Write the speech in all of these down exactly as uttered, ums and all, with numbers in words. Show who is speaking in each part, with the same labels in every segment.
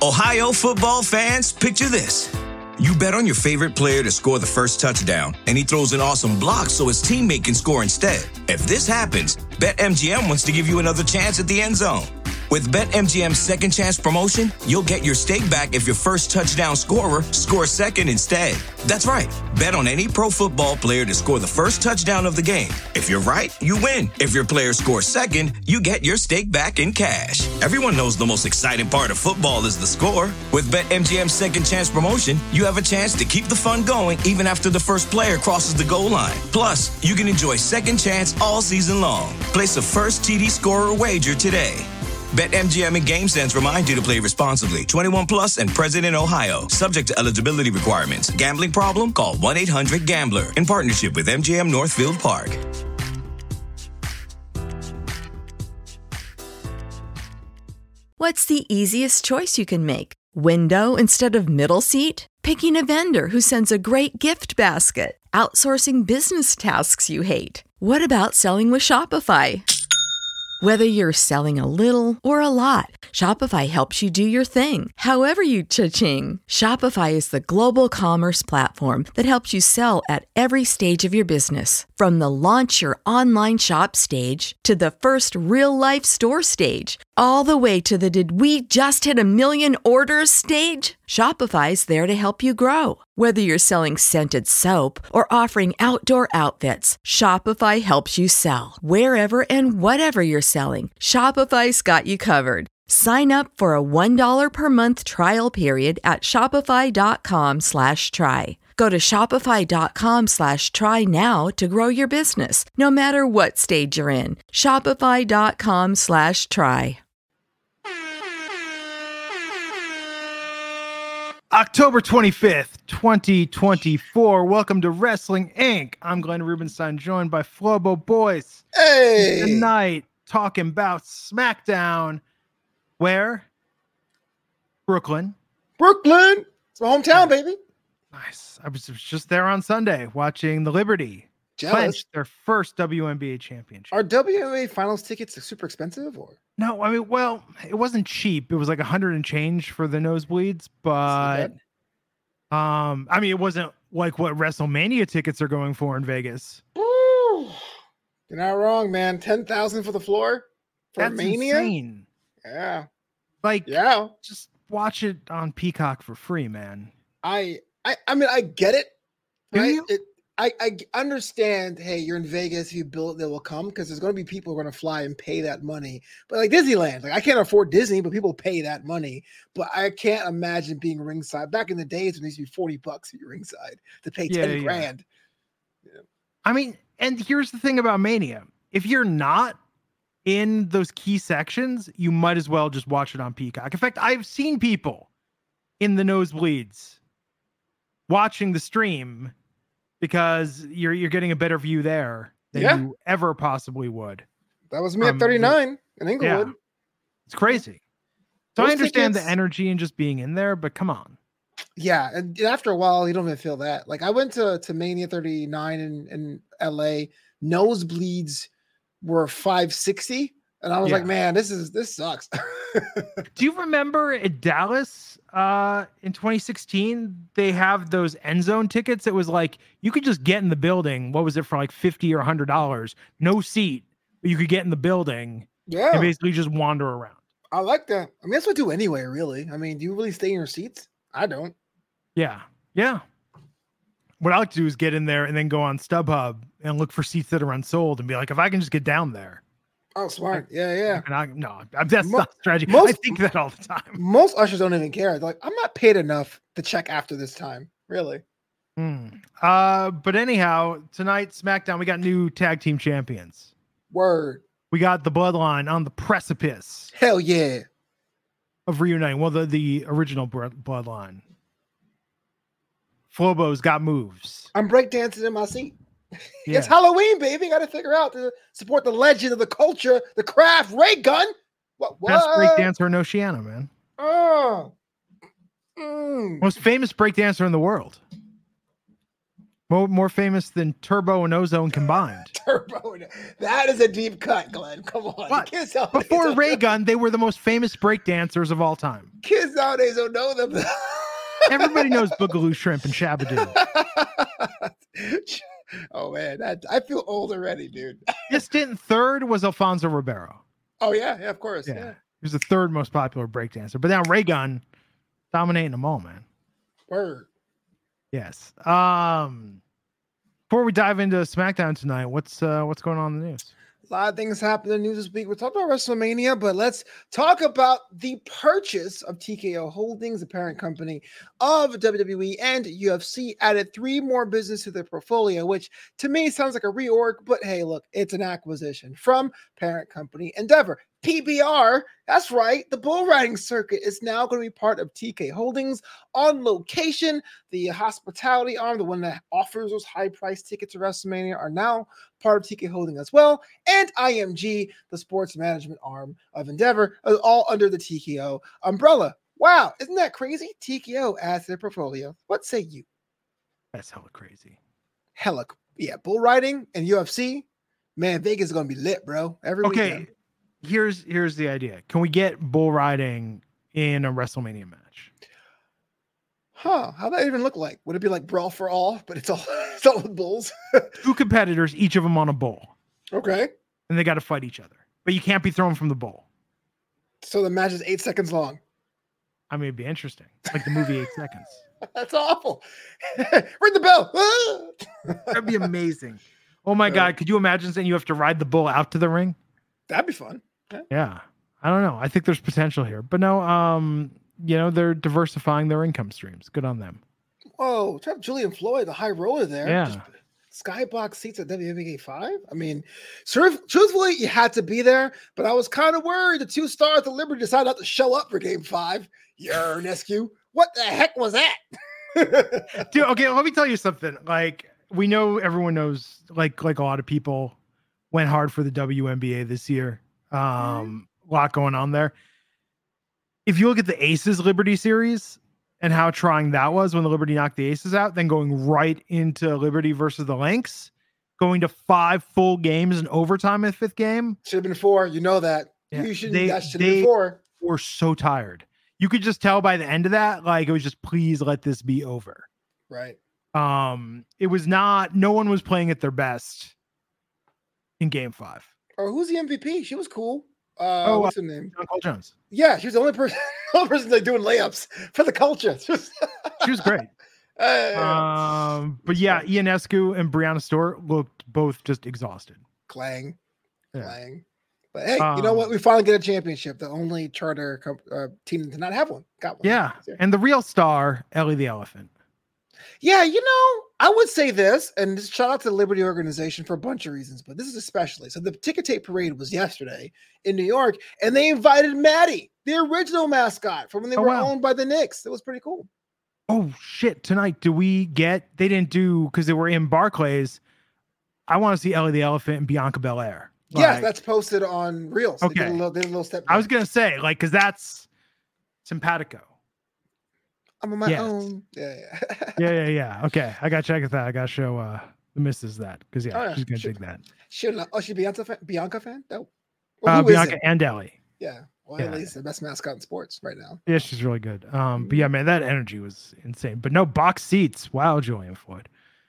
Speaker 1: Ohio football fans, picture this. You bet on your favorite player to score the first touchdown, and he throws an awesome block so his teammate can score instead. If this happens, BetMGM wants to give you another chance at the end zone. With BetMGM's second chance promotion, you'll get your stake back if your first touchdown scorer scores second instead. That's right. Bet on any pro football player to score the first touchdown of the game. If you're right, you win. If your player scores second, you get your stake back in cash. Everyone knows the most exciting part of football is the score. With BetMGM's second chance promotion, you have a chance to keep the fun going even after the first player crosses the goal line. Plus, you can enjoy second chance all season long. Place a first T D scorer wager today. BetMGM and GameSense remind you to play responsibly. twenty-one plus and present in Ohio. Subject to eligibility requirements. Gambling problem? Call one eight hundred gambler. In partnership with M G M Northfield Park.
Speaker 2: What's the easiest choice you can make? Window instead of middle seat? Picking a vendor who sends a great gift basket? Outsourcing business tasks you hate? What about selling with Shopify? Whether you're selling a little or a lot, Shopify helps you do your thing, however you cha-ching. Shopify is the global commerce platform that helps you sell at every stage of your business. From the launch your online shop stage to the first real-life store stage, all the way to the did we just hit a million orders stage. Shopify's there to help you grow. Whether you're selling scented soap or offering outdoor outfits, Shopify helps you sell. Wherever and whatever you're selling, Shopify's got you covered. Sign up for a one dollar per month trial period at shopify.com slash try. Go to shopify.com slash try now to grow your business, no matter what stage you're in. Shopify.com slash try.
Speaker 3: October twenty-fifth, twenty twenty-four. Welcome to Wrestling Incorporated. I'm Glenn Rubenstein, joined by Flobo Boys.
Speaker 4: Hey!
Speaker 3: Tonight, talking about SmackDown. Where? Brooklyn.
Speaker 4: Brooklyn! It's my hometown, baby.
Speaker 3: Nice. I was just there on Sunday watching the Liberty clinch their first W N B A championship.
Speaker 4: Are W N B A finals tickets super expensive? Or
Speaker 3: No, I mean, well, it wasn't cheap. It was like a hundred and change for the nosebleeds, but um, I mean, it wasn't like what WrestleMania tickets are going for in Vegas.
Speaker 4: Ooh, you're not wrong, man. Ten thousand for the floor for
Speaker 3: That's
Speaker 4: Mania.
Speaker 3: Insane.
Speaker 4: Yeah,
Speaker 3: like
Speaker 4: yeah.
Speaker 3: Just watch it on Peacock for free, man.
Speaker 4: I, I, I mean, I get it.
Speaker 3: Do
Speaker 4: Right?
Speaker 3: you?
Speaker 4: It, I, I understand, hey, you're in Vegas, if you build it, they will come because there's going to be people who are going to fly and pay that money. But like Disneyland, like I can't afford Disney, but people pay that money. But I can't imagine being ringside. Back in the days when it used to be forty bucks at your ringside to pay
Speaker 3: Yeah,
Speaker 4: ten
Speaker 3: yeah.
Speaker 4: grand. Yeah.
Speaker 3: I mean, and here's the thing about Mania. If you're not in those key sections, you might as well just watch it on Peacock. In fact, I've seen people in the nosebleeds watching the stream because you're you're getting a better view there than
Speaker 4: Yeah.
Speaker 3: you ever possibly would.
Speaker 4: That was me
Speaker 3: Um,
Speaker 4: at thirty-nine in Inglewood.
Speaker 3: Yeah. It's crazy. So I
Speaker 4: Those
Speaker 3: understand
Speaker 4: tickets-
Speaker 3: the energy and just being in there, but come on.
Speaker 4: Yeah, and after a while, you don't even feel that. Like I went to, to Mania thirty-nine in, in L A. Nosebleeds were five sixty, and I was
Speaker 3: Yeah.
Speaker 4: like, man, this is this sucks.
Speaker 3: Do you remember at Dallas uh, in twenty sixteen, they have those end zone tickets? It was like you could just get in the building. What was it for like fifty or one hundred dollars? No seat, but you could get in the building
Speaker 4: Yeah,
Speaker 3: and basically just wander around.
Speaker 4: I like that. I mean, that's what I do anyway, really. I mean, do you really stay in your seats? I don't.
Speaker 3: Yeah. Yeah. What I like to do is get in there and then go on StubHub and look for seats that are unsold and be like, if I can just get down there.
Speaker 4: Oh, smart. Yeah, yeah.
Speaker 3: And I, no, that's
Speaker 4: Mo-
Speaker 3: not strategy.
Speaker 4: most-
Speaker 3: I think that all the time.
Speaker 4: Most ushers don't even care. They're like, I'm not paid enough to check after this time. Really?
Speaker 3: Hmm. Uh, but anyhow, tonight, SmackDown, we got new tag team champions.
Speaker 4: Word.
Speaker 3: We got the Bloodline on the precipice
Speaker 4: Hell yeah.
Speaker 3: of reuniting. Well, the, the original br- Bloodline. Flobo's got moves.
Speaker 4: I'm breakdancing in my seat.
Speaker 3: Yeah.
Speaker 4: It's Halloween, baby. Got to figure out to support the legend of the culture, the craft, Ray Gun. What?
Speaker 3: Best
Speaker 4: what?
Speaker 3: breakdancer in Oceania, man.
Speaker 4: Oh. Mm.
Speaker 3: Most famous breakdancer in the world. More, more famous than Turbo and Ozone combined.
Speaker 4: Turbo. That is a deep cut, Glenn. Come on.
Speaker 3: What?
Speaker 4: Kids nowadays
Speaker 3: Before
Speaker 4: don't
Speaker 3: Ray
Speaker 4: know-
Speaker 3: Gun, they were the most famous breakdancers of all time.
Speaker 4: Kids nowadays don't know them.
Speaker 3: Everybody knows Boogaloo Shrimp and Shabadoo.
Speaker 4: Oh man, that I feel old already, dude.
Speaker 3: Distant third was Alfonso Ribeiro.
Speaker 4: Oh yeah, yeah, of course.
Speaker 3: Yeah.
Speaker 4: Yeah.
Speaker 3: He was the third most popular breakdancer. But now Ray Gun dominating them all, man.
Speaker 4: Word.
Speaker 3: Yes. Um before we dive into SmackDown tonight, what's uh what's going on in the news?
Speaker 4: A lot of things happened in the news this week. We're talking about WrestleMania, but let's talk about the purchase of T K O Holdings, the parent company of W W E and U F C, added three more businesses to their portfolio, which to me sounds like a reorg, but hey, look, it's an acquisition from parent company Endeavor. P B R, that's right. The bull riding circuit is now going to be part of T K Holdings on location. The hospitality arm, the one that offers those high price tickets to WrestleMania, are now part of T K Holding as well. And I M G, the sports management arm of Endeavor, are all under the T K O umbrella. Wow, isn't that crazy? T K O adds to their portfolio. What say you?
Speaker 3: That's hella crazy.
Speaker 4: Hella, yeah, bull riding and U F C. Man, Vegas is going to be lit, bro. Every
Speaker 3: Okay.
Speaker 4: weekend.
Speaker 3: Here's here's the idea. Can we get bull riding in a WrestleMania match?
Speaker 4: Huh? How that even look like? Would it be like Brawl for All, but it's all it's all with bulls?
Speaker 3: Two competitors, each of them on a bull,
Speaker 4: Okay.
Speaker 3: and they got to fight each other. But you can't be thrown from the bull.
Speaker 4: So the match is eight seconds long.
Speaker 3: I mean, it'd be interesting, like the movie Eight Seconds.
Speaker 4: That's awful. Ring the bell.
Speaker 3: That'd be amazing. Oh my
Speaker 4: Uh,
Speaker 3: God, could you imagine saying you have to ride the bull out to the ring?
Speaker 4: That'd be fun.
Speaker 3: Yeah, I don't know. I think there's potential here, but no. Um, you know, they're diversifying their income streams. Good on them.
Speaker 4: Whoa, try Julian Floyd, the high roller there.
Speaker 3: Yeah.
Speaker 4: Just skybox seats at W W E five. I mean, truth- truthfully, you had to be there, but I was kind of worried the two stars at Liberty decided not to show up for game five. Yernescu. What the heck was that?
Speaker 3: Dude, okay, let me tell you something. Like, we know everyone knows, like, like a lot of people went hard for the W N B A this year. Um, a lot going on there. If you look at the Aces Liberty series and how trying that was when the Liberty knocked the Aces out, then going right into Liberty versus the Lynx, going to five full games in overtime in the fifth game,
Speaker 4: Should have been four. You know that.
Speaker 3: Yeah,
Speaker 4: You should.
Speaker 3: they-
Speaker 4: That should have
Speaker 3: they-
Speaker 4: been four.
Speaker 3: were so tired. You could just tell by the end of that, like, it was just, please let this be over.
Speaker 4: Right.
Speaker 3: Um, it was not, no one was playing at their best in game five.
Speaker 4: Or who's the M V P? She was cool. Uh,
Speaker 3: Oh,
Speaker 4: what's her name?
Speaker 3: John Cole Jones.
Speaker 4: Yeah, she was the only person, the only person like doing layups for the culture.
Speaker 3: She was great.
Speaker 4: Uh,
Speaker 3: Um, but yeah, Ionescu and Brianna Stewart looked both just exhausted.
Speaker 4: clang,
Speaker 3: Yeah.
Speaker 4: clang. But hey, you know what?
Speaker 3: Um,
Speaker 4: We finally get a championship. The only charter com- uh, team to not have one got one.
Speaker 3: Yeah. And the real star, Ellie the Elephant.
Speaker 4: Yeah, you know, I would say this, and this shout out to the Liberty organization for a bunch of reasons, but this is especially. So the ticker tape parade was yesterday in New York, and they invited Maddie, the original mascot from when they
Speaker 3: Oh,
Speaker 4: were
Speaker 3: wow.
Speaker 4: owned by the Knicks. It was pretty cool.
Speaker 3: Oh shit. Tonight, do we get, they didn't do, because they were in Barclays. I want to see Ellie the Elephant and Bianca Belair.
Speaker 4: Yes,
Speaker 3: Like,
Speaker 4: that's posted on Reels. They did
Speaker 3: Okay.
Speaker 4: a little, they did a little step.
Speaker 3: I was
Speaker 4: back.
Speaker 3: going to say, like, because that's simpatico.
Speaker 4: I'm on my
Speaker 3: yes.
Speaker 4: own. Yeah, yeah.
Speaker 3: Yeah, yeah, yeah. Okay. I got to check it out. I got to show uh, the missus that, because yeah,
Speaker 4: Oh, yeah.
Speaker 3: she's going to
Speaker 4: Sure.
Speaker 3: dig that.
Speaker 4: Should not. Oh, she Bianca fan? Bianca fan? No. Well,
Speaker 3: Uh,
Speaker 4: who is
Speaker 3: Bianca
Speaker 4: it?
Speaker 3: and Ellie.
Speaker 4: Yeah. Well,
Speaker 3: Yeah.
Speaker 4: at least the best mascot in sports right now.
Speaker 3: Yeah, she's really good. Um, but yeah, man, that energy was insane. But no box seats. Wow, Julian Floyd.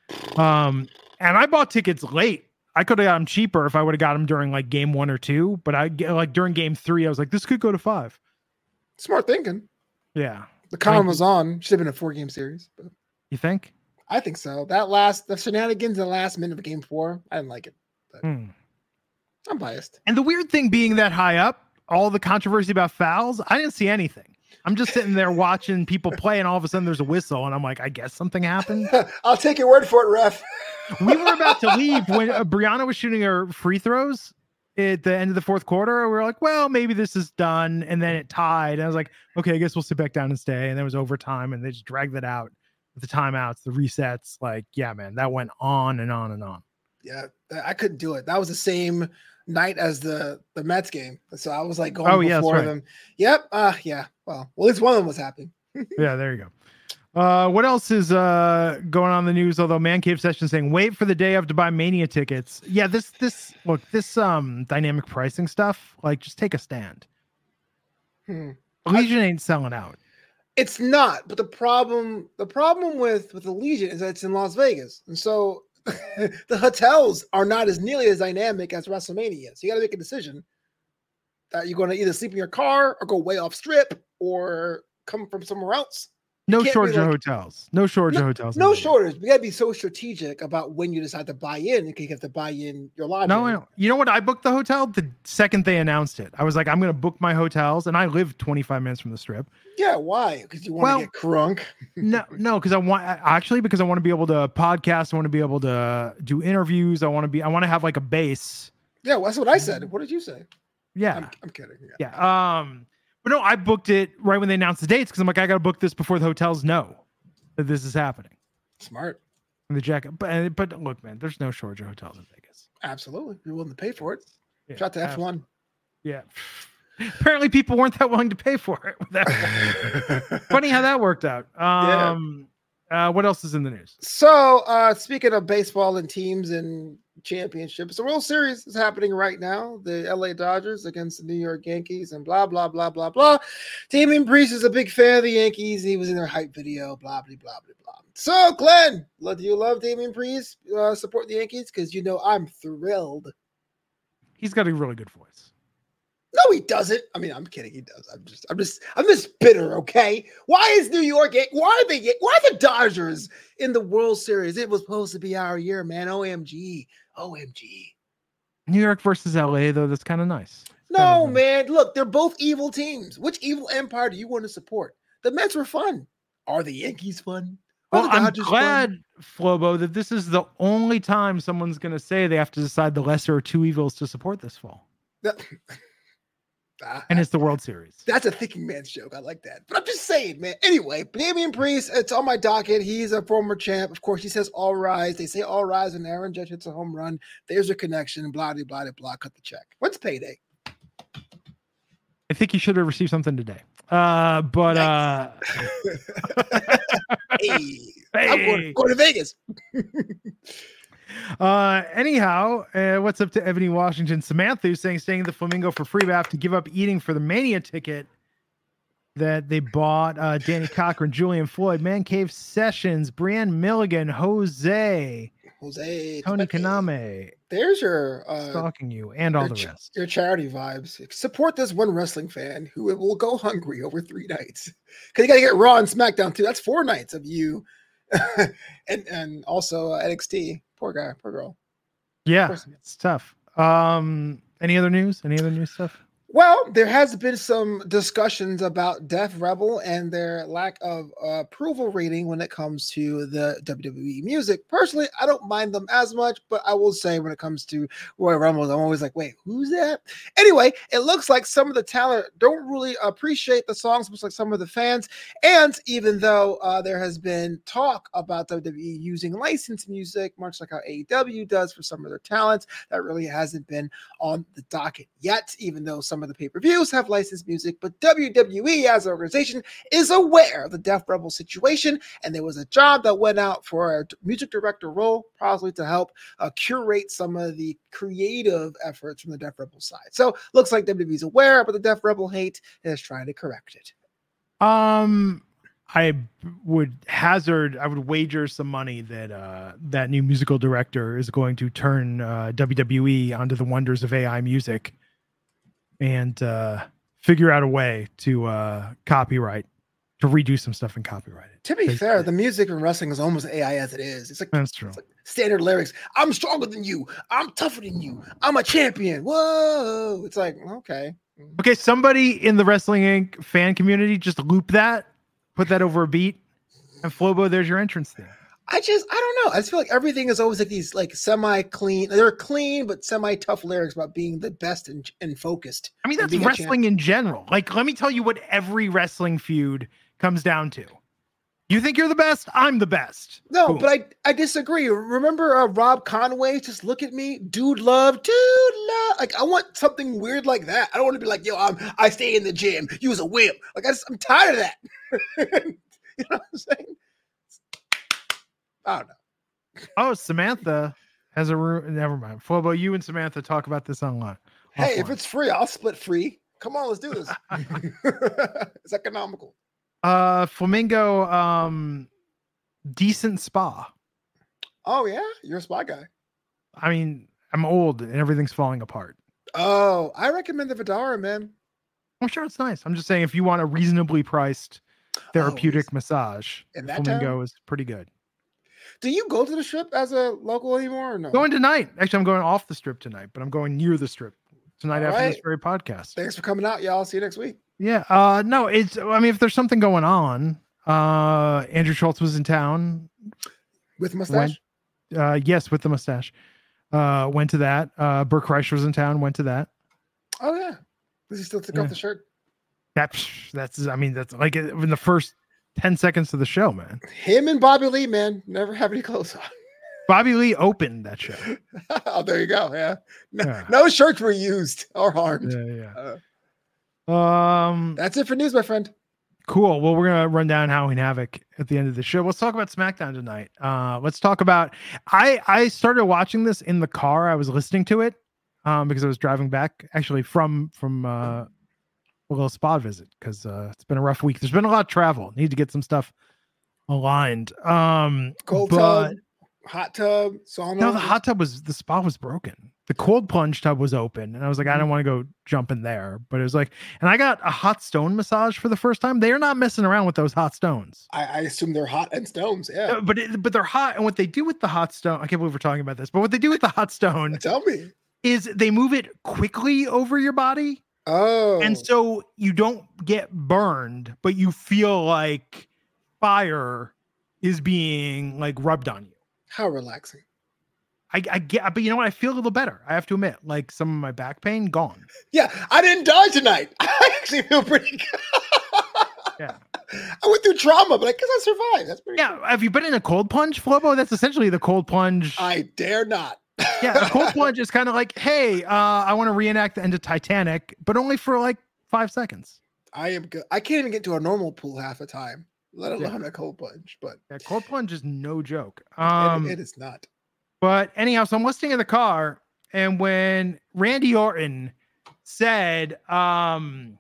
Speaker 3: Um, and I bought tickets late. I could have got them cheaper if I would have got them during like game one or two. But I get like during game three, I was like, this could go to five.
Speaker 4: Smart thinking.
Speaker 3: Yeah,
Speaker 4: The con
Speaker 3: Thank
Speaker 4: was on. Should have been a four game series. But
Speaker 3: you think?
Speaker 4: I think so. That last, the shenanigans in the last minute of game four, I didn't like it.
Speaker 3: Hmm.
Speaker 4: I'm biased.
Speaker 3: And the weird thing being that high up, all the controversy about fouls, I didn't see anything. I'm just sitting there watching people play, and all of a sudden there's a whistle, and I'm like, I guess something happened.
Speaker 4: I'll take your word for it, ref.
Speaker 3: We were about to leave when uh, Brianna was shooting her free throws at the end of the fourth quarter. We were like, well, maybe this is done. And then it tied. And I was like, okay, I guess we'll sit back down and stay. And then it was overtime, and they just dragged it out with the timeouts, the resets. Like, yeah, man, that went on and on and on.
Speaker 4: Yeah, I couldn't do it. That was the same night as the the Mets game. So I was like going
Speaker 3: Oh, yeah, that's
Speaker 4: before
Speaker 3: right.
Speaker 4: them. Yep. Uh yeah. Well, well, at least one of them was happy.
Speaker 3: Yeah, there you Uh, what else is uh going on in the news? Although Man Cave Session saying wait for the day of to buy Mania tickets. Yeah, this this look this um dynamic pricing stuff. Like, just take a stand.
Speaker 4: Hmm.
Speaker 3: Legion I, ain't selling out.
Speaker 4: It's not, but the problem the problem with with the Legion is that it's in Las Vegas, and so the hotels are not as nearly as dynamic as WrestleMania. So you got to make a decision that you're going to either sleep in your car or go way off strip or come from somewhere else.
Speaker 3: No shortage of like, hotels. No shortage
Speaker 4: no,
Speaker 3: of hotels.
Speaker 4: No shortage. We got to be so strategic about when you decide to buy in. You have to buy in your lodging.
Speaker 3: No, no, you know what? I booked the hotel the second they announced it. I was like, I'm going to book my hotels, and I live twenty-five minutes from the strip.
Speaker 4: Yeah, why? Because you want
Speaker 3: well,
Speaker 4: to get crunk?
Speaker 3: no, no, because I want actually because I want to be able to podcast. I want to be able to do interviews. I want to be. I want to have like a base.
Speaker 4: Yeah, well, that's what I said. What did you say?
Speaker 3: Yeah,
Speaker 4: I'm, I'm kidding.
Speaker 3: Yeah. yeah. Um, but no, I booked it right when they announced the dates because I'm like, I got to book this before the hotels know that this is happening.
Speaker 4: Smart.
Speaker 3: And the jacket, but but look, man, there's no shortage of hotels in Vegas.
Speaker 4: Absolutely, you're willing to pay for it.
Speaker 3: Yeah,
Speaker 4: Shout to F one.
Speaker 3: Yeah. Apparently, people weren't that willing to pay for it. Funny how that worked out. Um, yeah. uh, what else is in the news?
Speaker 4: So, uh, speaking of baseball and teams and championships, the World Series is happening right now. The L A Dodgers against the New York Yankees, and blah blah blah blah blah. Damian Priest is a big fan of the Yankees. He was in their hype video. Blah blah blah blah blah. So, Glenn, do you love Damian Priest? Uh, support the Yankees because you know I'm thrilled.
Speaker 3: He's got a really good voice.
Speaker 4: No, he doesn't. I mean, I'm kidding. He does. I'm just, I'm just, I'm just bitter. Okay. Why is New York? Why are they? Why are the Dodgers in the World Series? It was supposed to be our year, man. O M G. O M G.
Speaker 3: New York versus L A, though. That's kind of nice.
Speaker 4: No,
Speaker 3: kind of
Speaker 4: man. Nice. Look, they're both evil teams. Which evil empire do you want to support? The Mets were fun. Are the Yankees fun? Are
Speaker 3: well, I'm glad, fun? Flobo, that this is the only time someone's going to say they have to decide the lesser of two evils to support this fall.
Speaker 4: That-
Speaker 3: And it's the World Series.
Speaker 4: That's a thinking man's joke. I like that. But I'm just saying, man. Anyway, Damian Priest, it's on my docket. He's a former champ. Of course, he says all rise. They say all rise when Aaron Judge hits a home run. There's a connection. Blah, blah, blah, blah. Cut the check. What's payday?
Speaker 3: I think he should have received something today. Uh, but
Speaker 4: nice. uh hey,
Speaker 3: hey.
Speaker 4: I'm going, going to Vegas.
Speaker 3: Uh, anyhow, uh, what's up to Ebony Washington? Samantha who's saying staying at the Flamingo for free, but have to give up eating for the Mania ticket that they bought. Uh, Danny Cochran, Julian Floyd, Man Cave Sessions, Brienne Milligan, Jose,
Speaker 4: Jose,
Speaker 3: Tony Kaname.
Speaker 4: There's your uh,
Speaker 3: stalking you and all the
Speaker 4: ch-
Speaker 3: rest.
Speaker 4: Your charity vibes. Support this one wrestling fan who will go hungry over three nights because you got to get Raw and SmackDown too. That's four nights of you, and and also uh, N X T. Poor guy, poor girl.
Speaker 3: Yeah, it's tough. Um, any other news? Any other news stuff?
Speaker 4: Well, there has been some discussions about Def Rebel and their lack of uh, approval rating when it comes to the W W E music. Personally, I don't mind them as much, but I will say when it comes to Royal Rumble, I'm always like, wait, who's that? Anyway, it looks like some of the talent don't really appreciate the songs, much like some of the fans. And even though uh, there has been talk about W W E using licensed music, much like how A E W does for some of their talents, that really hasn't been on the docket yet, even though some of the pay-per-views have licensed music. But W W E as an organization is aware of the Def Rebel situation, and there was a job that went out for a music director role, probably to help uh, curate some of the creative efforts from the Def Rebel side. So looks like W W E is aware, but the Def Rebel hate and is trying to correct it.
Speaker 3: Um, I would hazard, I would wager some money that uh, that new musical director is going to turn uh, W W E onto the wonders of A I music and uh, figure out a way to uh, copyright, to redo some stuff and copyright it.
Speaker 4: To be fair, the music in wrestling is almost A I as it is. It's like,
Speaker 3: that's true.
Speaker 4: It's like standard lyrics. I'm stronger than you. I'm tougher than you. I'm a champion. Whoa. It's like, okay.
Speaker 3: Okay, somebody in the Wrestling Incorporated fan community just loop that, put that over a beat, and Flobo, there's your entrance theme.
Speaker 4: I just, I don't know. I just feel like everything is always like these like semi-clean. They're clean, but semi-tough lyrics about being the best and, and focused.
Speaker 3: I mean, that's wrestling in general. Like, let me tell you what every wrestling feud comes down to. You think you're the best? I'm the best.
Speaker 4: No,
Speaker 3: Boom.
Speaker 4: but I, I disagree. Remember uh, Rob Conway? Just look at me, dude. Love, dude. Love. Like, I want something weird like that. I don't want to be like, yo, I'm, I stay in the gym. You was a whip. Like, I just, I'm tired of that. You know what I'm saying? I don't know.
Speaker 3: Oh, Samantha has a room. Never mind. Flobo, you and Samantha talk about this online.
Speaker 4: Hey,
Speaker 3: offline.
Speaker 4: if it's free, I'll split free. Come on, let's do this. It's economical.
Speaker 3: Uh, Flamingo, um, decent spa.
Speaker 4: Oh yeah, you're a spa guy.
Speaker 3: I mean, I'm old and everything's falling apart.
Speaker 4: Oh, I recommend the Vidara, man.
Speaker 3: I'm sure it's nice. I'm just saying, if you want a reasonably priced therapeutic
Speaker 4: Oh,
Speaker 3: massage,
Speaker 4: in that
Speaker 3: Flamingo
Speaker 4: town?
Speaker 3: is pretty good.
Speaker 4: Do you go to the strip as a local anymore or no?
Speaker 3: Going tonight. Actually, I'm going off the strip tonight, but I'm going near the strip tonight
Speaker 4: All
Speaker 3: after this
Speaker 4: right.
Speaker 3: very podcast.
Speaker 4: Thanks for coming out, y'all. See you next week.
Speaker 3: Yeah. Uh, no, it's, I mean, if there's something going on, uh, Andrew Schultz was in town.
Speaker 4: With mustache?
Speaker 3: Went, uh, yes, with the mustache. Uh, went to that. Uh, Burke Kreischer was in town. Went to that.
Speaker 4: Oh yeah. Does he still take
Speaker 3: Yeah.
Speaker 4: off the shirt?
Speaker 3: That's, that's, I mean, that's like in the first ten seconds of the show, man.
Speaker 4: Him and Bobby Lee, man, never have any clothes on.
Speaker 3: Bobby Lee opened that show.
Speaker 4: Oh, there you go. Yeah. No,
Speaker 3: Yeah.
Speaker 4: no shirts were used or harmed.
Speaker 3: Yeah,
Speaker 4: Uh,
Speaker 3: yeah. Um,
Speaker 4: that's it for news, my friend.
Speaker 3: cool. Well, we're gonna run down Halloween Havoc at the end of the show. Let's talk about SmackDown tonight. Uh, let's talk about. I I started watching this in the car. I was listening to it, um, because I was driving back actually from from uh, a little spa visit because uh, it's been a rough week. There's been a lot of travel. Need to get some stuff aligned. Um,
Speaker 4: Cold
Speaker 3: but
Speaker 4: tub, hot tub, sauna.
Speaker 3: no, the hot tub was the spa was broken. The cold plunge tub was open, and I was like, I don't want to go jump in there. But it was like, and I got a hot stone massage for the first time. They are not messing around with those hot stones.
Speaker 4: I, I assume they're hot and stones. Yeah.
Speaker 3: Uh, but it, but they're hot, and what they do with the hot stone, I can't believe we're talking about this. But what they do with the hot stone
Speaker 4: Tell me.
Speaker 3: is they move it quickly over your body,
Speaker 4: Oh.
Speaker 3: and so you don't get burned, but you feel like fire is being like rubbed on you.
Speaker 4: How relaxing.
Speaker 3: I, I get, but you know what? I feel a little better. I have to admit, like some of my back pain gone.
Speaker 4: Yeah, I didn't die tonight. I actually feel pretty good.
Speaker 3: Yeah.
Speaker 4: I went through trauma, but I guess I survived. That's pretty
Speaker 3: Yeah. Have you been in a cold plunge, Flobo? That's essentially the cold plunge.
Speaker 4: I dare not.
Speaker 3: Yeah. A cold plunge is kind of like, hey, uh, I want to reenact the end of Titanic, but only for like five seconds.
Speaker 4: I am good. I can't even get to a normal pool half the time, let
Speaker 3: Yeah.
Speaker 4: alone a cold plunge. But
Speaker 3: Yeah, cold plunge is no joke.
Speaker 4: it-
Speaker 3: Um,
Speaker 4: it is not.
Speaker 3: But anyhow, so I'm listening in the car, and when Randy Orton said, um,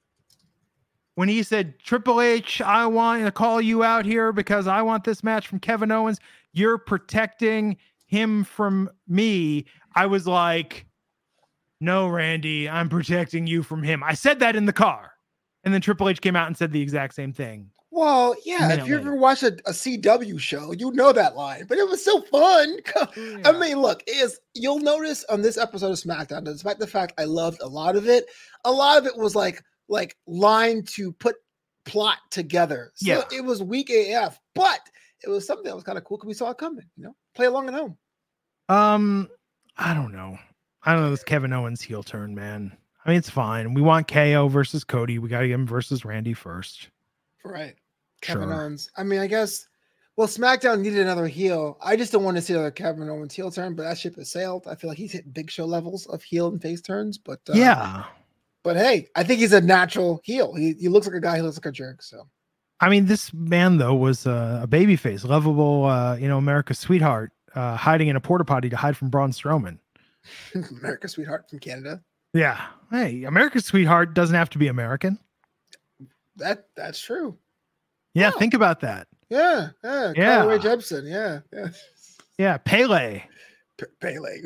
Speaker 3: when he said, Triple H, I want to call you out here because I want this match from Kevin Owens. You're protecting him from me. I was like, no, Randy, I'm protecting you from him. I said that in the car. And then Triple H came out and said the exact same thing.
Speaker 4: Well, yeah,
Speaker 3: minute
Speaker 4: if you
Speaker 3: later.
Speaker 4: ever watched a, a C W show, you know that line, but it was so fun. I mean, look, is you'll notice on this episode of SmackDown, despite the fact I loved a lot of it, a lot of it was like like line to put plot together. So
Speaker 3: Yeah.
Speaker 4: it was weak A F, but it was something that was kind of cool because we saw it coming, you know, play along at home.
Speaker 3: Um, I don't know. I don't know this Kevin Owens heel turn, man. I mean, it's fine. We want K O versus Cody. We got to get him versus Randy first.
Speaker 4: Right. Kevin
Speaker 3: Sure.
Speaker 4: Owens. I mean, I guess, well, SmackDown needed another heel. I just don't want to see another Kevin Owens heel turn, but that ship has sailed. I feel like he's hitting Big Show levels of heel and face turns, but uh,
Speaker 3: Yeah.
Speaker 4: But hey, I think he's a natural heel. He, he looks like a guy who looks like a jerk. So
Speaker 3: I mean, this man, though, was uh, a babyface, lovable, uh, you know, America's sweetheart, uh, hiding in a porta potty to hide from Braun Strowman.
Speaker 4: America's sweetheart from Canada.
Speaker 3: Yeah. Hey, America's sweetheart doesn't have to be American.
Speaker 4: That that's true.
Speaker 3: Yeah.
Speaker 4: Oh.
Speaker 3: Think about that.
Speaker 4: Yeah, yeah.
Speaker 3: Yeah.
Speaker 4: Carly Rae Jepsen. Yeah, yeah.
Speaker 3: Yeah. Pele.
Speaker 4: P- Pele.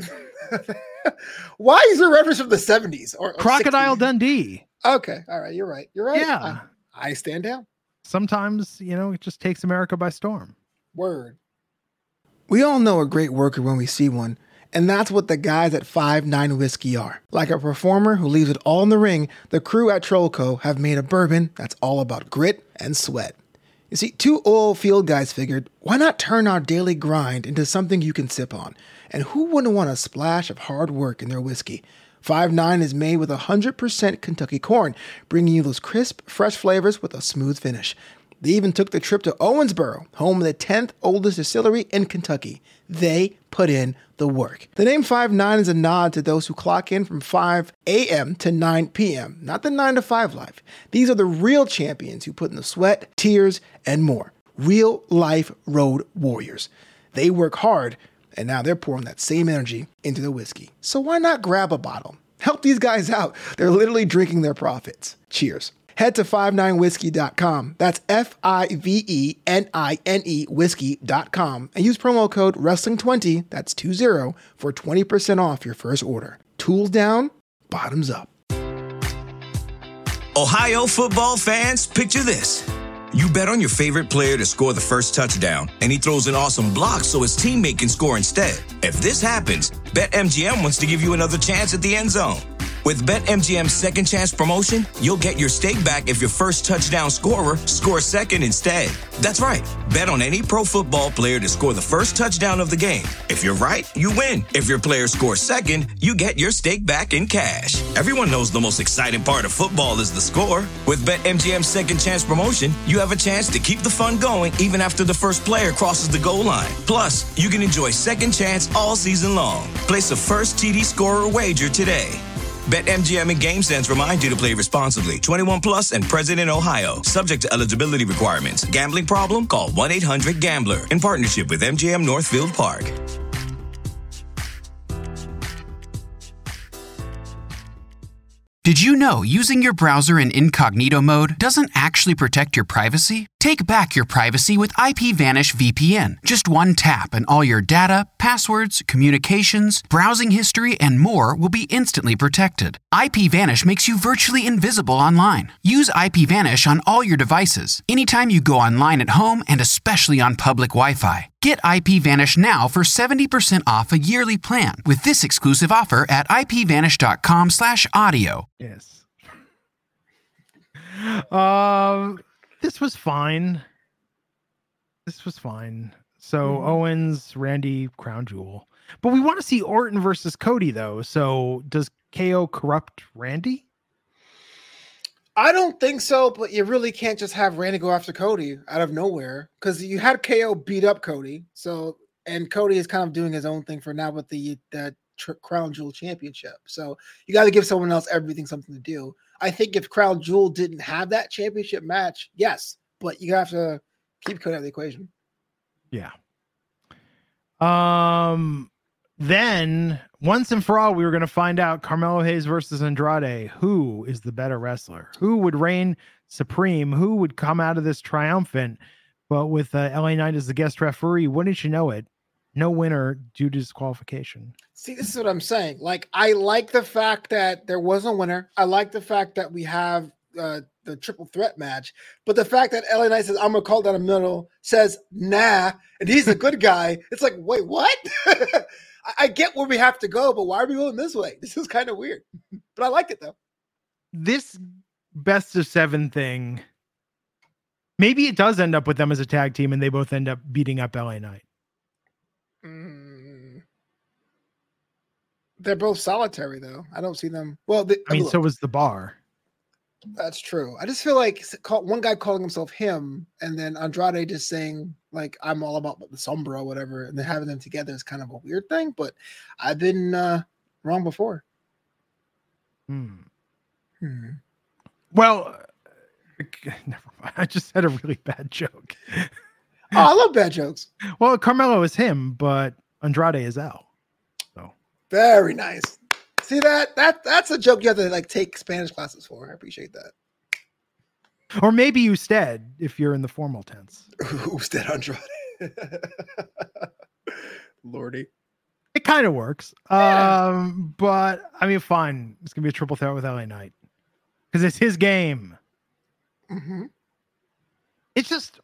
Speaker 4: Why is there a reference from the seventies or, or
Speaker 3: Crocodile
Speaker 4: sixties?
Speaker 3: Dundee.
Speaker 4: Okay, all right. You're right. You're right.
Speaker 3: Yeah.
Speaker 4: I, I stand down.
Speaker 3: Sometimes, you know, it just takes America by storm.
Speaker 4: Word. We all know a great worker when we see one, and that's what the guys at five nine Whiskey are. Like a performer who leaves it all in the ring, the crew at Trollco have made a bourbon that's all about grit and sweat. You see, two oil field guys figured, why not turn our daily grind into something you can sip on? And who wouldn't want a splash of hard work in their whiskey? five nine is made with one hundred percent Kentucky corn, bringing you those crisp, fresh flavors with a smooth finish. They even took the trip to Owensboro, home of the tenth oldest distillery in Kentucky. They put in the work. The name five nine is a nod to those who clock in from five a.m. to nine p.m., not the nine to five life. These are the real champions who put in the sweat, tears, and more. Real life road warriors. They work hard, and now they're pouring that same energy into the whiskey. So why not grab a bottle? Help these guys out. They're literally drinking their profits. Cheers. Head to five nine whiskey dot com. That's F I V E N I N E whiskey dot com and use promo code wrestling twenty, that's two zero, for twenty percent off your first order. Tools down, bottoms up.
Speaker 1: Ohio football fans, picture this. You bet on your favorite player to score the first touchdown, and he throws an awesome block so his teammate can score instead. If this happens, BetMGM wants to give you another chance at the end zone. With BetMGM's second chance promotion, you'll get your stake back if your first touchdown scorer scores second instead. That's right. Bet on any pro football player to score the first touchdown of the game. If you're right, you win. If your player scores second, you get your stake back in cash. Everyone knows the most exciting part of football is the score. With BetMGM's second chance promotion, you have a chance to keep the fun going even after the first player crosses the goal line. Plus, you can enjoy second chance all season long. Place a first T D scorer wager today. BetMGM and GameSense remind you to play responsibly. twenty-one plus and present in Ohio. Subject to eligibility requirements. Gambling problem? Call one eight hundred gambler. In partnership with M G M Northfield Park.
Speaker 5: Did you know using your browser in incognito mode doesn't actually protect your privacy? Take back your privacy with IPVanish V P N. Just one tap and all your data, passwords, communications, browsing history, and more will be instantly protected. IPVanish makes you virtually invisible online. Use IPVanish on all your devices, anytime you go online at home and especially on public Wi-Fi. Get IPVanish now for seventy percent off a yearly plan with this exclusive offer at ipvanish.com slash audio.
Speaker 3: Yes. Um, this was fine. This was fine. So mm. Owens, Randy, Crown Jewel. But we want to see Orton versus Cody, though. So does K O corrupt Randy?
Speaker 4: I don't think so, but you really can't just have Randy go after Cody out of nowhere because you had K O beat up Cody. So, and Cody is kind of doing his own thing for now with the, the tr- Crown Jewel Championship. So you got to give someone else everything something to do. I think if Crown Jewel didn't have that championship match, yes, but you have to keep Cody out of the equation.
Speaker 3: Yeah. Um. Then, once and for all, we were going to find out Carmelo Hayes versus Andrade. Who is the better wrestler? Who would reign supreme? Who would come out of this triumphant? But with uh, L A Knight as the guest referee, wouldn't you know it? No winner due to disqualification.
Speaker 4: See, this is what I'm saying. Like, I like the fact that there was a winner. I like the fact that we have uh, the triple threat match. But the fact that L A Knight says, I'm going to call down the middle, says, nah, and he's a good guy. It's like, wait, what? I get where we have to go, but why are we going this way? This is kind of weird, but I like it though.
Speaker 3: This best of seven thing, maybe it does end up with them as a tag team and they both end up beating up L A Knight.
Speaker 4: Mm. They're both solitary though. I don't see them. Well, they,
Speaker 3: I mean,
Speaker 4: look,
Speaker 3: so was the Bar.
Speaker 4: That's true. I just feel like one guy calling himself him and then Andrade just saying like, I'm all about the Sombra or whatever. And then having them together is kind of a weird thing, but I've been uh, wrong before.
Speaker 3: Hmm.
Speaker 4: Hmm.
Speaker 3: Well, never mind. I just had a really bad joke.
Speaker 4: Oh, I love bad jokes.
Speaker 3: Well, Carmelo is him, but Andrade is Al. So
Speaker 4: very nice. See that? That that's a joke you have to like take Spanish classes for. I appreciate that.
Speaker 3: Or maybe Usted if you're in the formal tense.
Speaker 4: Usted Andrade. Lordy.
Speaker 3: It kind of works. Yeah. Um, but I mean, fine. It's gonna be a triple threat with L A Knight. Because it's his game.
Speaker 4: Mm-hmm.
Speaker 3: It's just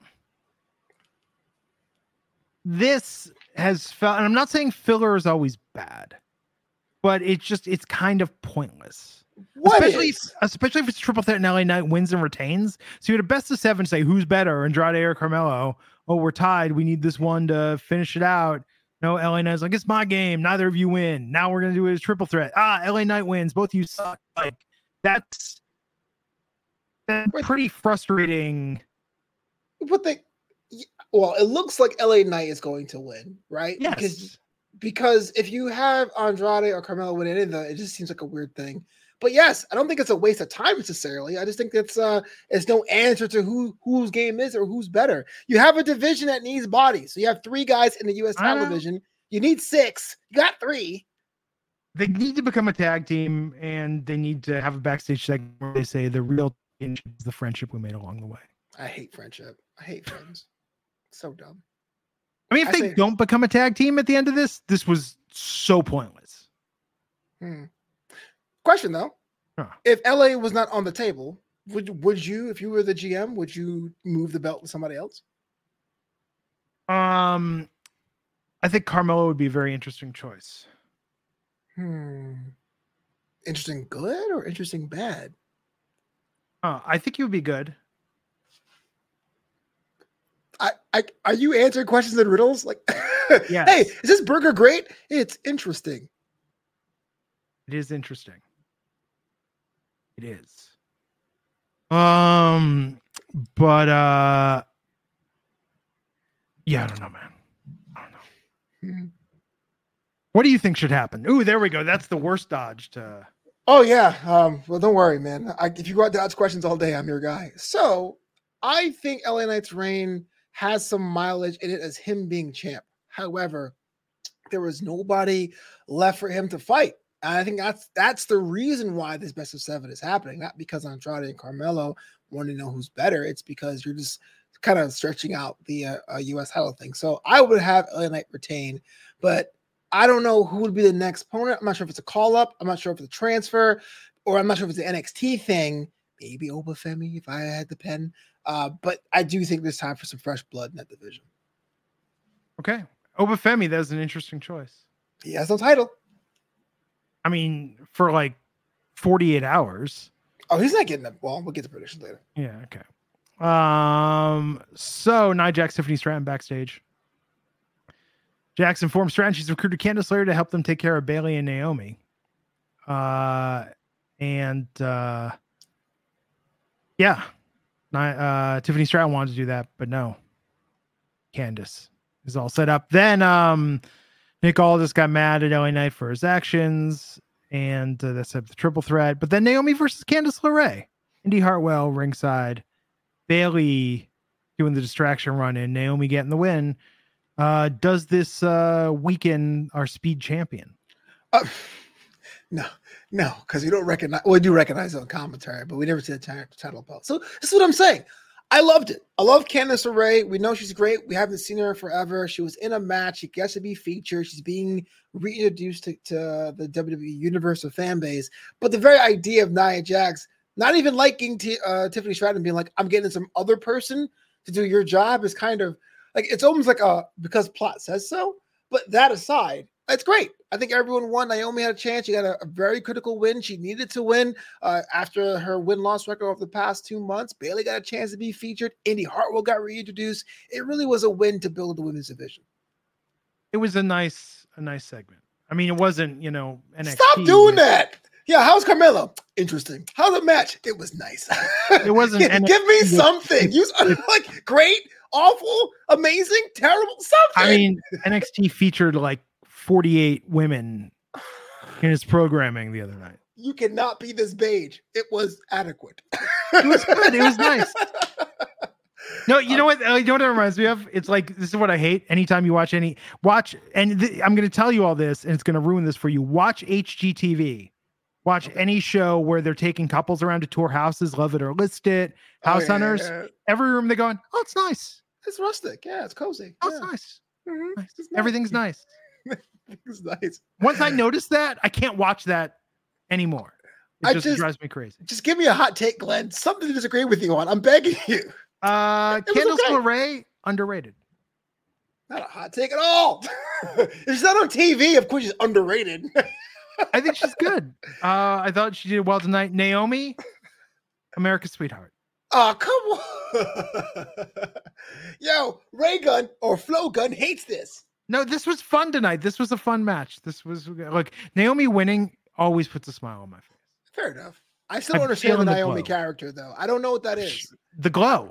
Speaker 3: this has felt, and I'm not saying filler is always bad. But it's just, it's kind of pointless.
Speaker 4: What
Speaker 3: especially,
Speaker 4: is?
Speaker 3: If, especially if it's triple threat and L A Knight wins and retains. So you had a best of seven say, who's better, Andrade or Carmelo? Oh, we're tied. We need this one to finish it out. No, L A Knight's like, it's my game. Neither of you win. Now we're going to do it as triple threat. Ah, L A Knight wins. Both of you suck. Like, that's, that's pretty frustrating
Speaker 4: But they, well, it looks like L A Knight is going to win, right?
Speaker 3: Yes.
Speaker 4: Because because if you have Andrade or Carmelo win any of that, it just seems like a weird thing. But yes, I don't think it's a waste of time necessarily. I just think it's uh, it's no answer to who whose game is or who's better. You have a division that needs bodies, so you have three guys in the U S title division. You need six. You got three.
Speaker 3: They need to become a tag team, and they need to have a backstage segment where they say the real is the friendship we made along the way.
Speaker 4: I hate friendship. I hate friends. So dumb.
Speaker 3: I mean, if
Speaker 4: I
Speaker 3: they
Speaker 4: say,
Speaker 3: don't become a tag team at the end of this, this was so pointless.
Speaker 4: Hmm. Question though, huh. If L A was not on the table, would would you, if you were the G M, would you move the belt to somebody else?
Speaker 3: Um, I think Carmelo would be a very interesting choice.
Speaker 4: Hmm. Interesting good or interesting bad?
Speaker 3: Uh, I think he would be good.
Speaker 4: I, I are you answering questions and riddles? Like,
Speaker 3: yes.
Speaker 4: Hey, is this burger great? It's interesting.
Speaker 3: It is interesting. It is. Um, but uh, yeah, I don't know, man. I don't know. Hmm. What do you think should happen? Ooh, there we go. That's the worst dodge to.
Speaker 4: Oh yeah. Um, well, don't worry, man. I, if you go out to dodge questions all day, I'm your guy. So I think L A Knight's reign has some mileage in it as him being champ. However, there was nobody left for him to fight. And I think that's that's the reason why this best of seven is happening. Not because Andrade and Carmelo want to know who's better. It's because you're just kind of stretching out the uh, uh, U S title thing. So I would have L A Knight retain, but I don't know who would be the next opponent. I'm not sure if it's a call up. I'm not sure if it's a transfer, or I'm not sure if it's an N X T thing. Maybe Obafemi if I had the pen. Uh, but I do think there's time for some fresh blood in that division.
Speaker 3: Okay. Obafemi, that's an interesting choice.
Speaker 4: He has no title.
Speaker 3: I mean, for like forty-eight hours.
Speaker 4: Oh, he's not getting that. Well, we'll get to predictions later.
Speaker 3: Yeah, okay. Um, so Nia Jax, Tiffany Stratton backstage. Jax informs Stratton she's recruited Candice LeRae to help them take care of Bayley and Naomi. Uh, and uh, yeah, uh, Tiffany Stratton wanted to do that, but no. Candice is all set up. Then um, Nick Aldis got mad at L A Knight for his actions, and uh, that's a triple threat. But then Naomi versus Candice LeRae. Indy Hartwell ringside. Bayley doing the distraction run in. Naomi getting the win. Uh, does this uh, weaken our speed champion?
Speaker 4: Uh, no, no, because we don't recognize. Well, we do recognize it on commentary, but we never see the t- title belt. So this is what I'm saying. I loved it. I love Candice LeRae. We know she's great. We haven't seen her forever. She was in a match. She gets to be featured. She's being reintroduced to, to the W W E universe of fan base. But the very idea of Nia Jax not even liking t- uh, Tiffany Stratton being like, I'm getting some other person to do your job is kind of like, it's almost like a, because plot says so. But that aside, it's great. I think everyone won. Naomi had a chance. She got a, a very critical win. She needed to win uh, after her win-loss record over the past two months. Bayley got a chance to be featured. Indy Hartwell got reintroduced. It really was a win to build the women's division.
Speaker 3: It was a nice, a nice segment. I mean, it wasn't, you know, N X T.
Speaker 4: Stop doing that. Yeah, how's Carmelo? Interesting. How's the match? It was nice.
Speaker 3: It wasn't.
Speaker 4: Give, give me something. You like great, awful, amazing, terrible, something.
Speaker 3: I mean, N X T featured like forty-eight women in its programming the other night.
Speaker 4: You cannot be this beige. It was adequate.
Speaker 3: It was good. It was nice. No, you know what? You know what it reminds me of? It's like, this is what I hate. Anytime you watch any watch, and th- I'm going to tell you all this, and it's going to ruin this for you. Watch H G T V. Watch okay. any show where they're taking couples around to tour houses, Love It or List It, House oh, yeah, Hunters. Yeah, yeah. Every room they're going, oh, it's nice.
Speaker 4: It's rustic. Yeah, it's cozy.
Speaker 3: Oh,
Speaker 4: yeah.
Speaker 3: it's nice.
Speaker 4: Mm-hmm.
Speaker 3: nice.
Speaker 4: It's
Speaker 3: Everything's nice.
Speaker 4: It's nice.
Speaker 3: Once I notice that, I can't watch that anymore. It just, just drives me crazy.
Speaker 4: Just give me a hot take, Glenn. Something to disagree with you on. I'm begging you.
Speaker 3: Uh, Candice okay. LeRae, underrated.
Speaker 4: Not a hot take at all. If she's not on T V, of course she's underrated.
Speaker 3: I think she's good. Uh, I thought she did well tonight. Naomi, America's sweetheart.
Speaker 4: Oh, come on. Yo, Ray Gun or Flow Gun hates this.
Speaker 3: No, this was fun tonight. This was a fun match. This was like Naomi winning always puts a smile on my face.
Speaker 4: Fair enough. I still I'm understand the Naomi the character, though. I don't know what that is.
Speaker 3: The glow.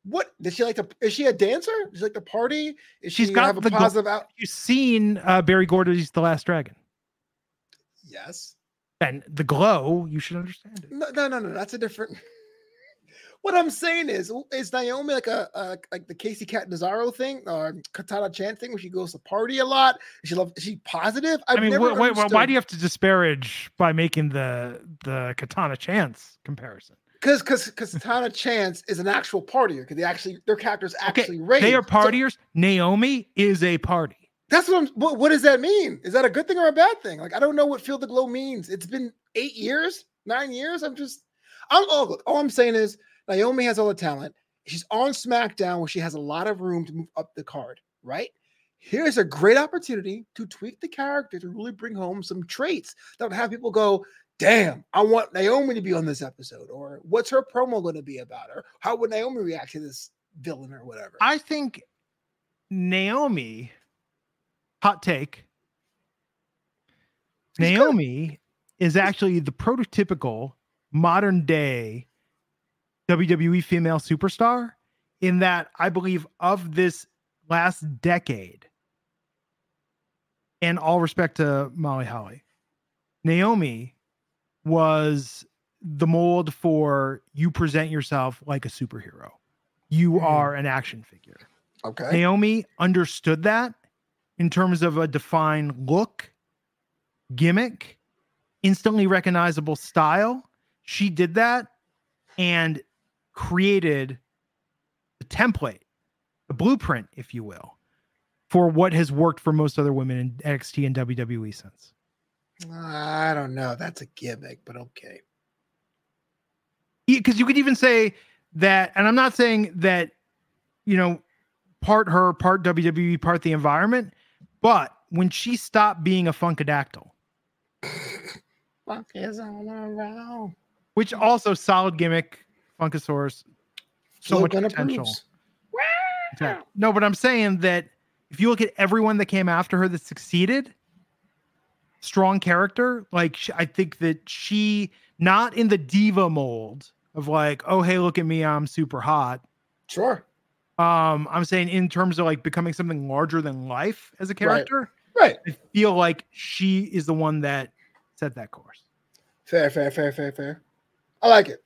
Speaker 4: What did she like to? Is she a dancer? Does she like to party? Is
Speaker 3: She's
Speaker 4: she
Speaker 3: got
Speaker 4: have a
Speaker 3: the
Speaker 4: positive
Speaker 3: gl-
Speaker 4: out?
Speaker 3: You've seen uh, Barry Gordy's The Last Dragon.
Speaker 4: Yes.
Speaker 3: And the glow, you should understand it.
Speaker 4: No, no, no, no. That's a different. What I'm saying is, is Naomi like a, a like the Casey Catanzaro thing or Katana Chan thing, where she goes to party a lot? Is she love? Is she positive? I've
Speaker 3: I mean,
Speaker 4: never
Speaker 3: wait, wait,
Speaker 4: understood.
Speaker 3: why do you have to disparage by making the the Katana Chance comparison?
Speaker 4: Because because because Katana Chance is an actual partier. Because they actually their characters actually
Speaker 3: Okay,
Speaker 4: rave.
Speaker 3: they are
Speaker 4: So
Speaker 3: partiers. Naomi is a party.
Speaker 4: that's what I'm. What, what does that mean? Is that a good thing or a bad thing? Like I don't know what Feel the Glow means. It's been eight years, nine years. I'm just. I'm oh look. All I'm saying is Naomi has all the talent. She's on SmackDown where she has a lot of room to move up the card. Right. Here's a great opportunity to tweak the character to really bring home some traits that would have people go, damn, I want Naomi to be on this episode, or what's her promo going to be about, or how would Naomi react to this villain or whatever.
Speaker 3: I think Naomi, hot take,
Speaker 4: She's
Speaker 3: Naomi is actually the prototypical modern day W W E female superstar, in that I believe of this last decade, and all respect to Molly Holly, Naomi was the mold for you present yourself like a superhero. You
Speaker 4: Mhm.
Speaker 3: are an action figure.
Speaker 4: Okay.
Speaker 3: Naomi understood that in terms of a defined look, gimmick, instantly recognizable style. She did that and created the template, the blueprint, if you will, for what has worked for most other women in N X T and W W E since.
Speaker 4: I don't know. That's a gimmick, but okay.
Speaker 3: Because you could even say that, and I'm not saying that, you know, part her, part W W E, part the environment, but when she stopped being a Funkadactyl,
Speaker 4: Funk is all around.
Speaker 3: which also solid gimmick, Funkasaurus, so much
Speaker 4: Slogan
Speaker 3: potential.
Speaker 4: approves.
Speaker 3: Exactly. No, but I'm saying that if you look at everyone that came after her that succeeded, strong character, like sh- I think that she, not in the diva mold of like, oh, hey, look at me, I'm super hot.
Speaker 4: Sure.
Speaker 3: Um, I'm saying in terms of like becoming something larger than life as a character,
Speaker 4: Right.
Speaker 3: I feel like she is the one that set that course.
Speaker 4: Fair, fair, fair, fair, fair. I like it.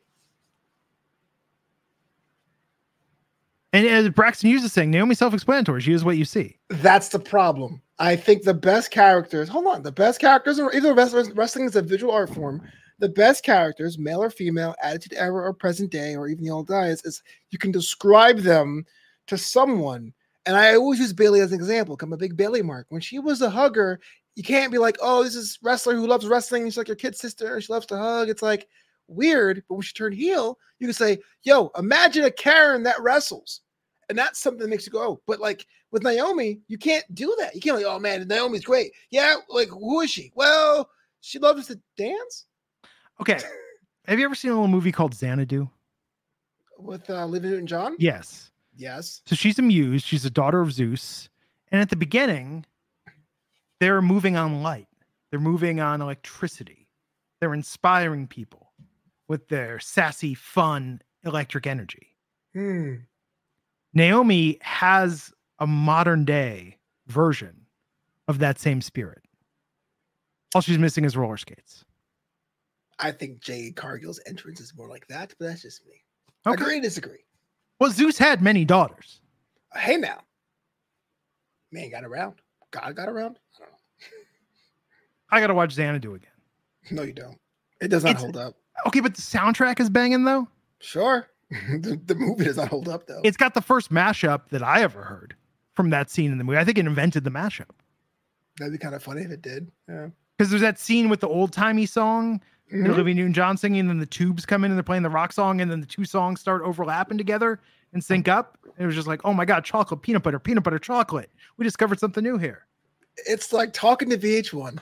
Speaker 3: And as Braxton Hughes is saying, Naomi's self-explanatory. She is what you see.
Speaker 4: That's the problem. I think the best characters, hold on, the best characters, or either best wrestling is a visual art form. The best characters, male or female, attitude era or present day, or even the old guys, is you can describe them to someone. And I always use Bailey as an example. I'm a big Bailey mark. When she was a hugger, you can't be like, oh, this is a wrestler who loves wrestling. She's like your kid sister. She loves to hug. It's like weird. But when she turned heel, you can say, yo, imagine a Karen that wrestles. And that's something that makes you go, oh. But like with Naomi, you can't do that. You can't like, oh man, Naomi's great. Yeah, like who is she? Well, she loves to dance.
Speaker 3: Okay. Have you ever seen a little movie called Xanadu?
Speaker 4: With uh, Olivia Newton-John?
Speaker 3: Yes.
Speaker 4: Yes.
Speaker 3: So she's a muse. She's a daughter of Zeus. And at the beginning, they're moving on light. They're moving on electricity. They're inspiring people with their sassy, fun, electric energy.
Speaker 4: Hmm.
Speaker 3: Naomi has a modern day version of that same spirit. All she's missing is roller skates.
Speaker 4: I think Jade Cargill's entrance is more like that, but that's just me.
Speaker 3: Okay.
Speaker 4: Agree, disagree.
Speaker 3: Well, Zeus had many daughters.
Speaker 4: Hey now. Man got around. God got around. I don't know.
Speaker 3: I got to watch Xanadu again.
Speaker 4: No, you don't. It does not
Speaker 3: It's-
Speaker 4: hold up.
Speaker 3: Okay, but the soundtrack is banging, though.
Speaker 4: Sure. the, the movie does not hold up, though.
Speaker 3: It's got the first mashup that I ever heard from that scene in the movie. I think it invented the mashup.
Speaker 4: That'd be kind of funny if it did. Yeah.
Speaker 3: Because there's that scene with the old-timey song,
Speaker 4: Mhm.
Speaker 3: and Olivia Newton-John singing, and then the tubes come in and they're playing the rock song, and then the two songs start overlapping together and sync up. And it was just like, oh my God, chocolate, peanut butter, peanut butter, chocolate. We discovered something new here.
Speaker 4: It's like talking to V H one.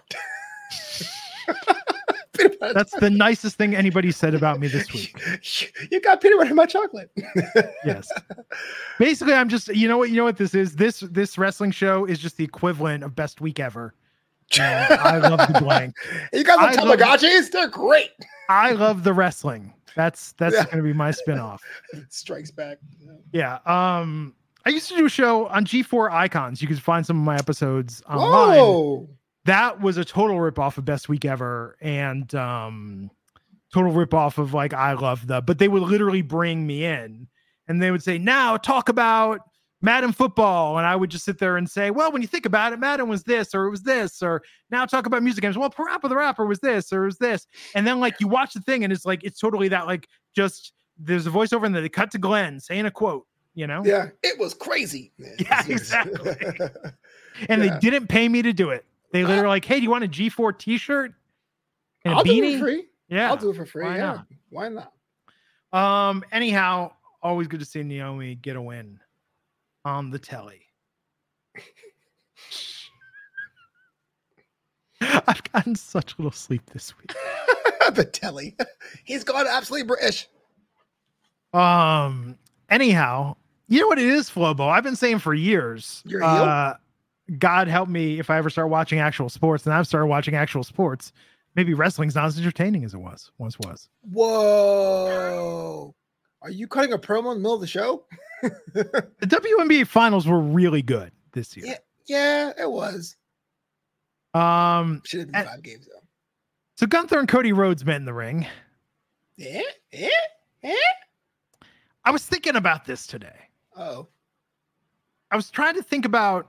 Speaker 3: That's the nicest thing anybody said about me this week.
Speaker 4: You got peanut butter in my chocolate.
Speaker 3: Yes. Basically, I'm just, you know what, you know what this is? This this wrestling show is just the equivalent of best week ever. And I love the blank.
Speaker 4: You got
Speaker 3: I
Speaker 4: the
Speaker 3: love-
Speaker 4: Tamagotchis? They're great.
Speaker 3: I love the wrestling. That's that's
Speaker 4: Yeah.
Speaker 3: going to be my spinoff.
Speaker 4: Strikes Back.
Speaker 3: Yeah. Um, I used to do a show on G four Icons. You can find some of my episodes online.
Speaker 4: Whoa.
Speaker 3: That was a total ripoff of Best Week Ever, and um, total ripoff of like I Love the. But they would literally bring me in, and they would say, "Now talk about Madden football," and I would just sit there and say, "Well, when you think about it, Madden was this, or it was this, or now talk about music games. Well, Parappa the Rapper was this, or it was this," and then like you watch the thing, and it's like it's totally that like just there's a voiceover, and then they cut to Glenn saying a quote. You know?
Speaker 4: Yeah, it was crazy.
Speaker 3: Yeah, exactly. And
Speaker 4: Yeah.
Speaker 3: they didn't pay me to do it. They literally like, "Hey, do you want a G four t-shirt and a
Speaker 4: I'll do it
Speaker 3: beanie?"
Speaker 4: for free.
Speaker 3: Yeah.
Speaker 4: I'll do it for free.
Speaker 3: why
Speaker 4: yeah.
Speaker 3: not?
Speaker 4: Why not?
Speaker 3: Um, anyhow, always good to see Naomi get a win on the telly. I've gotten such little sleep this week.
Speaker 4: The telly. He's gone absolutely British.
Speaker 3: Um, anyhow, you know what it is, Flobo? I've been saying for years.
Speaker 4: You're a heel?
Speaker 3: Uh, God help me if I ever start watching actual sports, and I've started watching actual sports. Maybe wrestling's not as entertaining as it was once was.
Speaker 4: Whoa. Are you cutting a promo in the middle of the show?
Speaker 3: The W N B A finals were really good this year.
Speaker 4: Yeah, yeah, it was.
Speaker 3: Um,
Speaker 4: Should have been
Speaker 3: and-
Speaker 4: five games though.
Speaker 3: so Gunther and Cody Rhodes met in the ring.
Speaker 4: Yeah, yeah, yeah.
Speaker 3: I was thinking about this today.
Speaker 4: Oh,
Speaker 3: I was trying to think about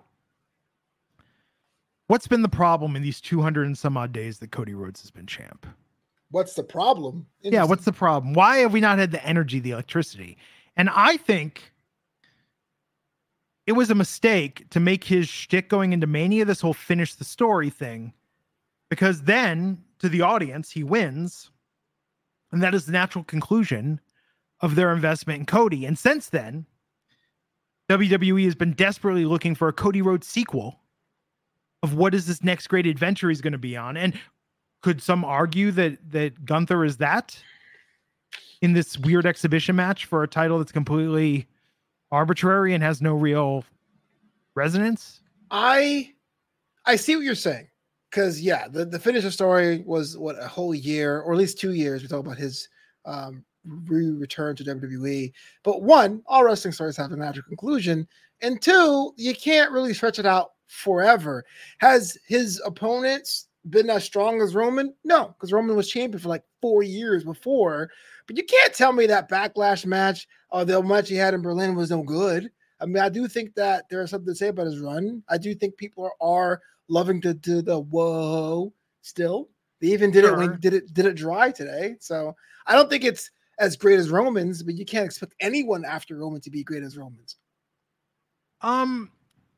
Speaker 3: what's been the problem in these two hundred and some odd days that Cody Rhodes has been champ.
Speaker 4: what's the problem?
Speaker 3: Yeah, what's the problem? Why have we not had the energy, the electricity? And I think it was a mistake to make his shtick going into Mania this whole finish the story thing, because then to the audience, he wins. And that is the natural conclusion of their investment in Cody. And since then, W W E has been desperately looking for a Cody Rhodes sequel of what is this next great adventure he's going to be on. And could some argue that that Gunther is that in this weird exhibition match for a title that's completely arbitrary and has no real resonance?
Speaker 4: I I see what you're saying. Because yeah, the, the finisher story was what a whole year, or at least two years. We talk about his um re-return to W W E. But one, all wrestling stories have a natural conclusion. And two, you can't really stretch it out forever. Has his opponents been as strong as Roman? No, because Roman was champion for like four years before. But you can't tell me that Backlash match or the match he had in Berlin was no good. I mean, I do think that there is something to say about his run. I do think people are, are loving to do the whoa still. They even did
Speaker 3: Sure.
Speaker 4: it when did it did it dry today. So I don't think it's as great as Roman's, but you can't expect anyone after Roman to be great as Roman's.
Speaker 3: Um,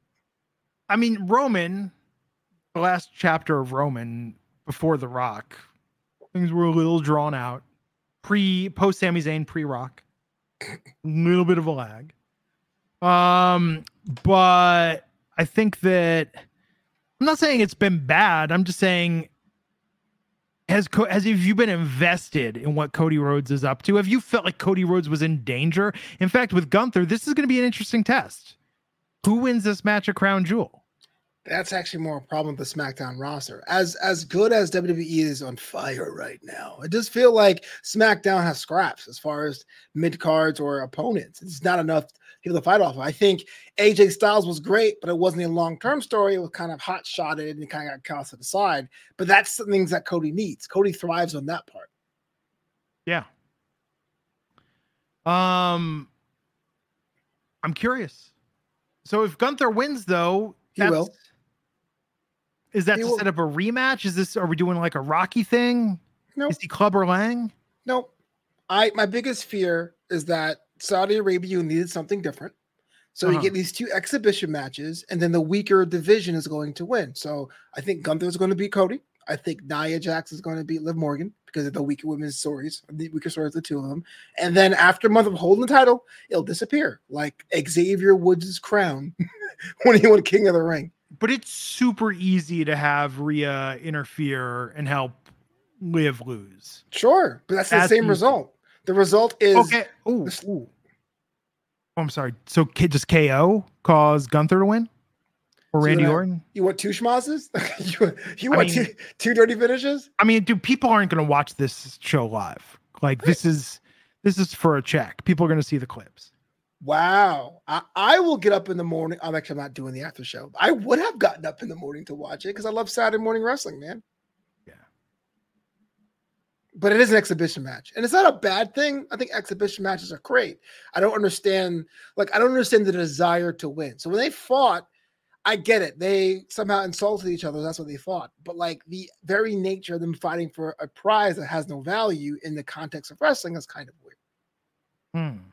Speaker 3: I mean, Roman, the last chapter of Roman before The Rock, things were a little drawn out. Pre, post Sami Zayn, pre Rock, a little bit of a lag. Um, but I think that I'm not saying it's been bad. I'm just saying, has Co- has have you been invested in what Cody Rhodes is up to? Have you felt like Cody Rhodes was in danger? In fact, with Gunther, this is going to be an interesting test. Who wins this match at Crown Jewel?
Speaker 4: That's actually more a problem with the SmackDown roster. As as good as W W E is on fire right now, it does feel like SmackDown has scraps as far as mid cards or opponents. It's not enough people to fight off of. I think A J Styles was great, but it wasn't a long term story. It was kind of hot shotted and it kind of got cast to the side. But that's the things that Cody needs. Cody thrives on that part.
Speaker 3: Yeah. Um, I'm curious. So if Gunther wins, though,
Speaker 4: He
Speaker 3: that's-
Speaker 4: will.
Speaker 3: Is that
Speaker 4: He
Speaker 3: to
Speaker 4: will.
Speaker 3: set up a rematch? Is this? Are we doing like a Rocky thing?
Speaker 4: Nope.
Speaker 3: Is he Clubber Lang?
Speaker 4: Nope. I my biggest fear is that Saudi Arabia needed something different. So
Speaker 3: Uh-huh.
Speaker 4: you get these two exhibition matches, and then the weaker division is going to win. So I think Gunther is going to beat Cody. I think Nia Jax is going to beat Liv Morgan because of the weaker women's stories, the weaker stories of the two of them. And then after a month of holding the title, it'll disappear like Xavier Woods' crown when he won King of the Ring.
Speaker 3: But it's super easy to have Rhea interfere and help Liv lose.
Speaker 4: Sure, but that's the
Speaker 3: That's
Speaker 4: same
Speaker 3: easy.
Speaker 4: result. The result is
Speaker 3: Okay. Ooh,
Speaker 4: this-
Speaker 3: ooh. Oh, I'm sorry. So K- does K O cause Gunther to win? Or
Speaker 4: So
Speaker 3: Randy
Speaker 4: then I-
Speaker 3: Orton?
Speaker 4: you want two schmazzes? you, you
Speaker 3: I
Speaker 4: want
Speaker 3: mean-
Speaker 4: two, two dirty finishes?
Speaker 3: I mean, dude, people aren't going to watch this show live. Like this is this is for a check. People are going to see the clips.
Speaker 4: Wow. I, I will get up in the morning. I'm actually not doing the after show. I would have gotten up in the morning to watch it because I love Saturday morning wrestling, man.
Speaker 3: Yeah.
Speaker 4: But it is an exhibition match. And it's not a bad thing. I think exhibition matches are great. I don't understand, like, I don't understand the desire to win. So when they fought, I get it. They somehow insulted each other. That's what they fought. But like the very nature of them fighting for a prize that has no value in the context of wrestling is kind of weird.
Speaker 3: Hmm.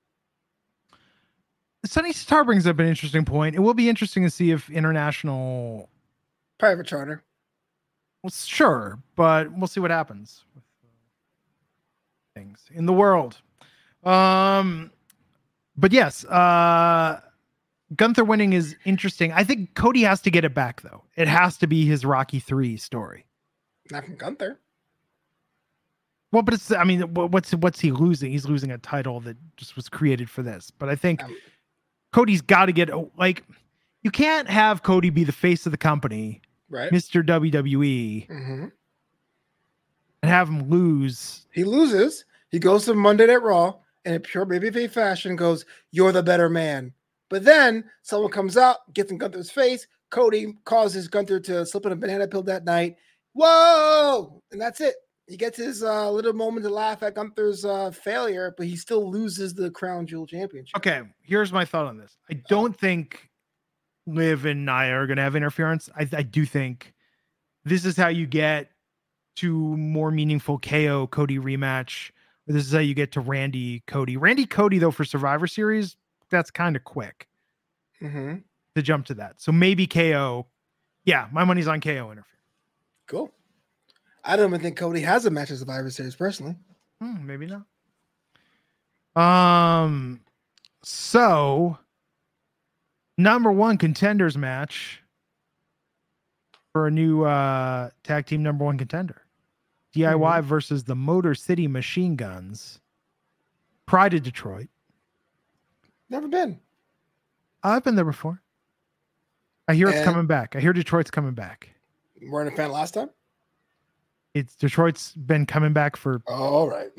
Speaker 3: Sunny Star brings up an interesting point. It will be interesting to see if international
Speaker 4: private charter.
Speaker 3: Well, sure, but we'll see what happens with things in the world. Um, but yes, uh, Gunther winning is interesting. I think Cody has to get it back, though. It has to be his Rocky three story.
Speaker 4: Not from Gunther.
Speaker 3: Well, but it's, I mean, what's what's he losing? He's losing a title that just was created for this. But I think um, Cody's got to get, like, you can't have Cody be the face of the company,
Speaker 4: right?
Speaker 3: Mister W W E,
Speaker 4: mm-hmm.
Speaker 3: and have him lose.
Speaker 4: He loses. He goes to Monday Night Raw, and in pure babyface fashion goes, "You're the better man." But then someone comes out, gets in Gunther's face. Cody causes Gunther to slip in a banana peel that night. Whoa! And that's it. He gets his uh, little moment to laugh at Gunther's uh, failure, but he still loses the Crown Jewel Championship.
Speaker 3: Okay, here's my thought on this. I don't oh. think Liv and Nia are going to have interference. I, I do think this is how you get to more meaningful K O Cody rematch. Or this is how you get to Randy Cody. Randy Cody, though, for Survivor Series, that's kind of quick
Speaker 4: mm-hmm.
Speaker 3: to jump to that. So maybe K O. Yeah, my money's on K O interference.
Speaker 4: Cool. I don't even think Cody has a match at Survivor Series personally.
Speaker 3: Hmm, maybe not. Um, so number one contenders match for a new uh, tag team number one contender. D I Y mm-hmm. versus the Motor City Machine Guns. Pride of Detroit.
Speaker 4: Never been.
Speaker 3: I've been there before. I hear
Speaker 4: and
Speaker 3: it's coming back. I hear Detroit's coming back.
Speaker 4: Weren't a fan last time?
Speaker 3: It's Detroit's been coming back for.
Speaker 4: All right.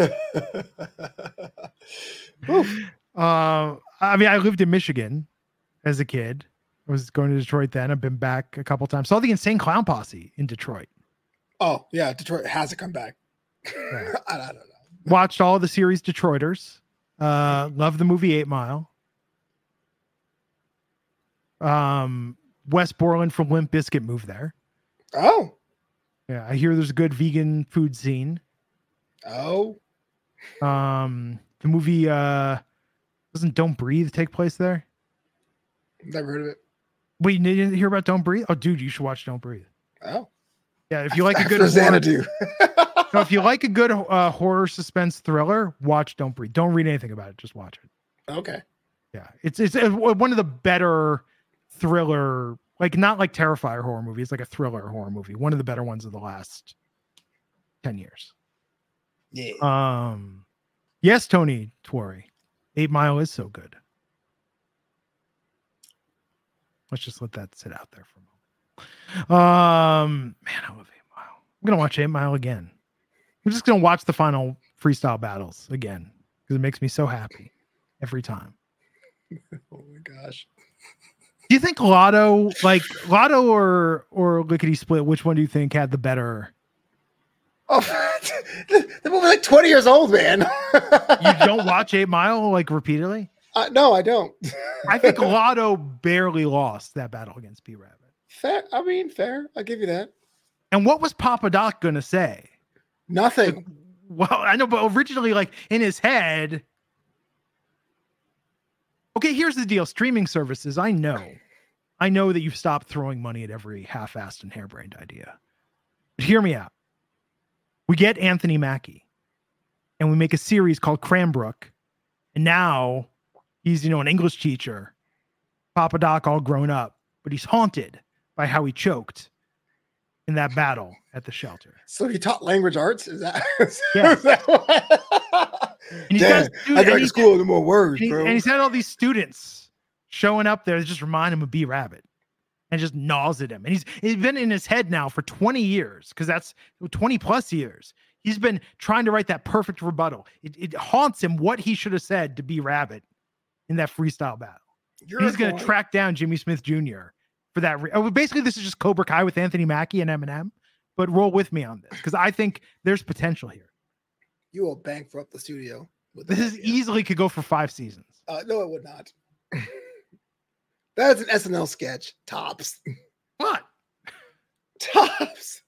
Speaker 3: uh, I mean, I lived in Michigan as a kid. I was going to Detroit then. I've been back a couple times. Saw the Insane Clown Posse in Detroit.
Speaker 4: Oh, yeah. Detroit hasn't come back. Yeah. I, I don't know.
Speaker 3: Watched all of the series Detroiters. Uh, love the movie Eight Mile. Um, Wes Borland from Limp Bizkit moved there.
Speaker 4: Oh.
Speaker 3: Yeah, I hear there's a good vegan food scene.
Speaker 4: Oh.
Speaker 3: Um, the movie uh doesn't Don't Breathe take place there?
Speaker 4: Never heard of it.
Speaker 3: Wait, you didn't hear about Don't Breathe? Oh, dude, you should watch Don't Breathe.
Speaker 4: Oh.
Speaker 3: Yeah, if you like a good
Speaker 4: Xanadu.
Speaker 3: No, if you like a good uh, horror suspense thriller, watch Don't Breathe. Don't read anything about it. Just watch it.
Speaker 4: Okay.
Speaker 3: Yeah, it's it's one of the better thriller, like not like Terrifier horror movie. It's like a thriller horror movie. One of the better ones of the last ten years.
Speaker 4: Yeah.
Speaker 3: Um. Yes, Tony Twory. Eight Mile is so good. Let's just let that sit out there for a moment. Um. Man, I love Eight Mile. I'm gonna watch Eight Mile again. I'm just gonna watch the final freestyle battles again because it makes me so happy every time.
Speaker 4: Oh my gosh.
Speaker 3: Do you think Lotto, like Lotto or or Lickety Split, which one do you think had the better?
Speaker 4: Oh, the, the movie's like twenty years old, man.
Speaker 3: You don't watch Eight Mile like repeatedly?
Speaker 4: Uh, no, I don't.
Speaker 3: I think Lotto barely lost that battle against B Rabbit.
Speaker 4: Fair. I mean, fair. I'll give you that.
Speaker 3: And what was Papa Doc gonna say?
Speaker 4: Nothing.
Speaker 3: Like, well, I know, but originally, like in his head. Okay, here's the deal. Streaming services, I know. I know that you've stopped throwing money at every half-assed and harebrained idea. But hear me out. We get Anthony Mackie, and we make a series called Cranbrook, and now he's, you know, an English teacher, Papa Doc all grown up, but he's haunted by how he choked in that battle at the shelter.
Speaker 4: So he taught language arts? Is that?
Speaker 3: Yeah.
Speaker 4: Is that what...
Speaker 3: And he's
Speaker 4: Damn,
Speaker 3: got students,
Speaker 4: I got to school with more words,
Speaker 3: and, he,
Speaker 4: bro.
Speaker 3: and he's had all these students showing up there that just remind him of B Rabbit and just gnaws at him. And he's, he's been in his head now for twenty years because that's twenty plus years. He's been trying to write that perfect rebuttal. It, it haunts him what he should have said to B Rabbit in that freestyle battle. You're He's going to track down Jimmy Smith Junior for that. Re- oh, basically, this is just Cobra Kai with Anthony Mackie and Eminem, but roll with me on this because I think there's potential here.
Speaker 4: You will bankrupt the studio.
Speaker 3: This is easily could go for five seasons.
Speaker 4: Uh, no, it would not. That's an S N L sketch. Tops.
Speaker 3: What?
Speaker 4: Tops.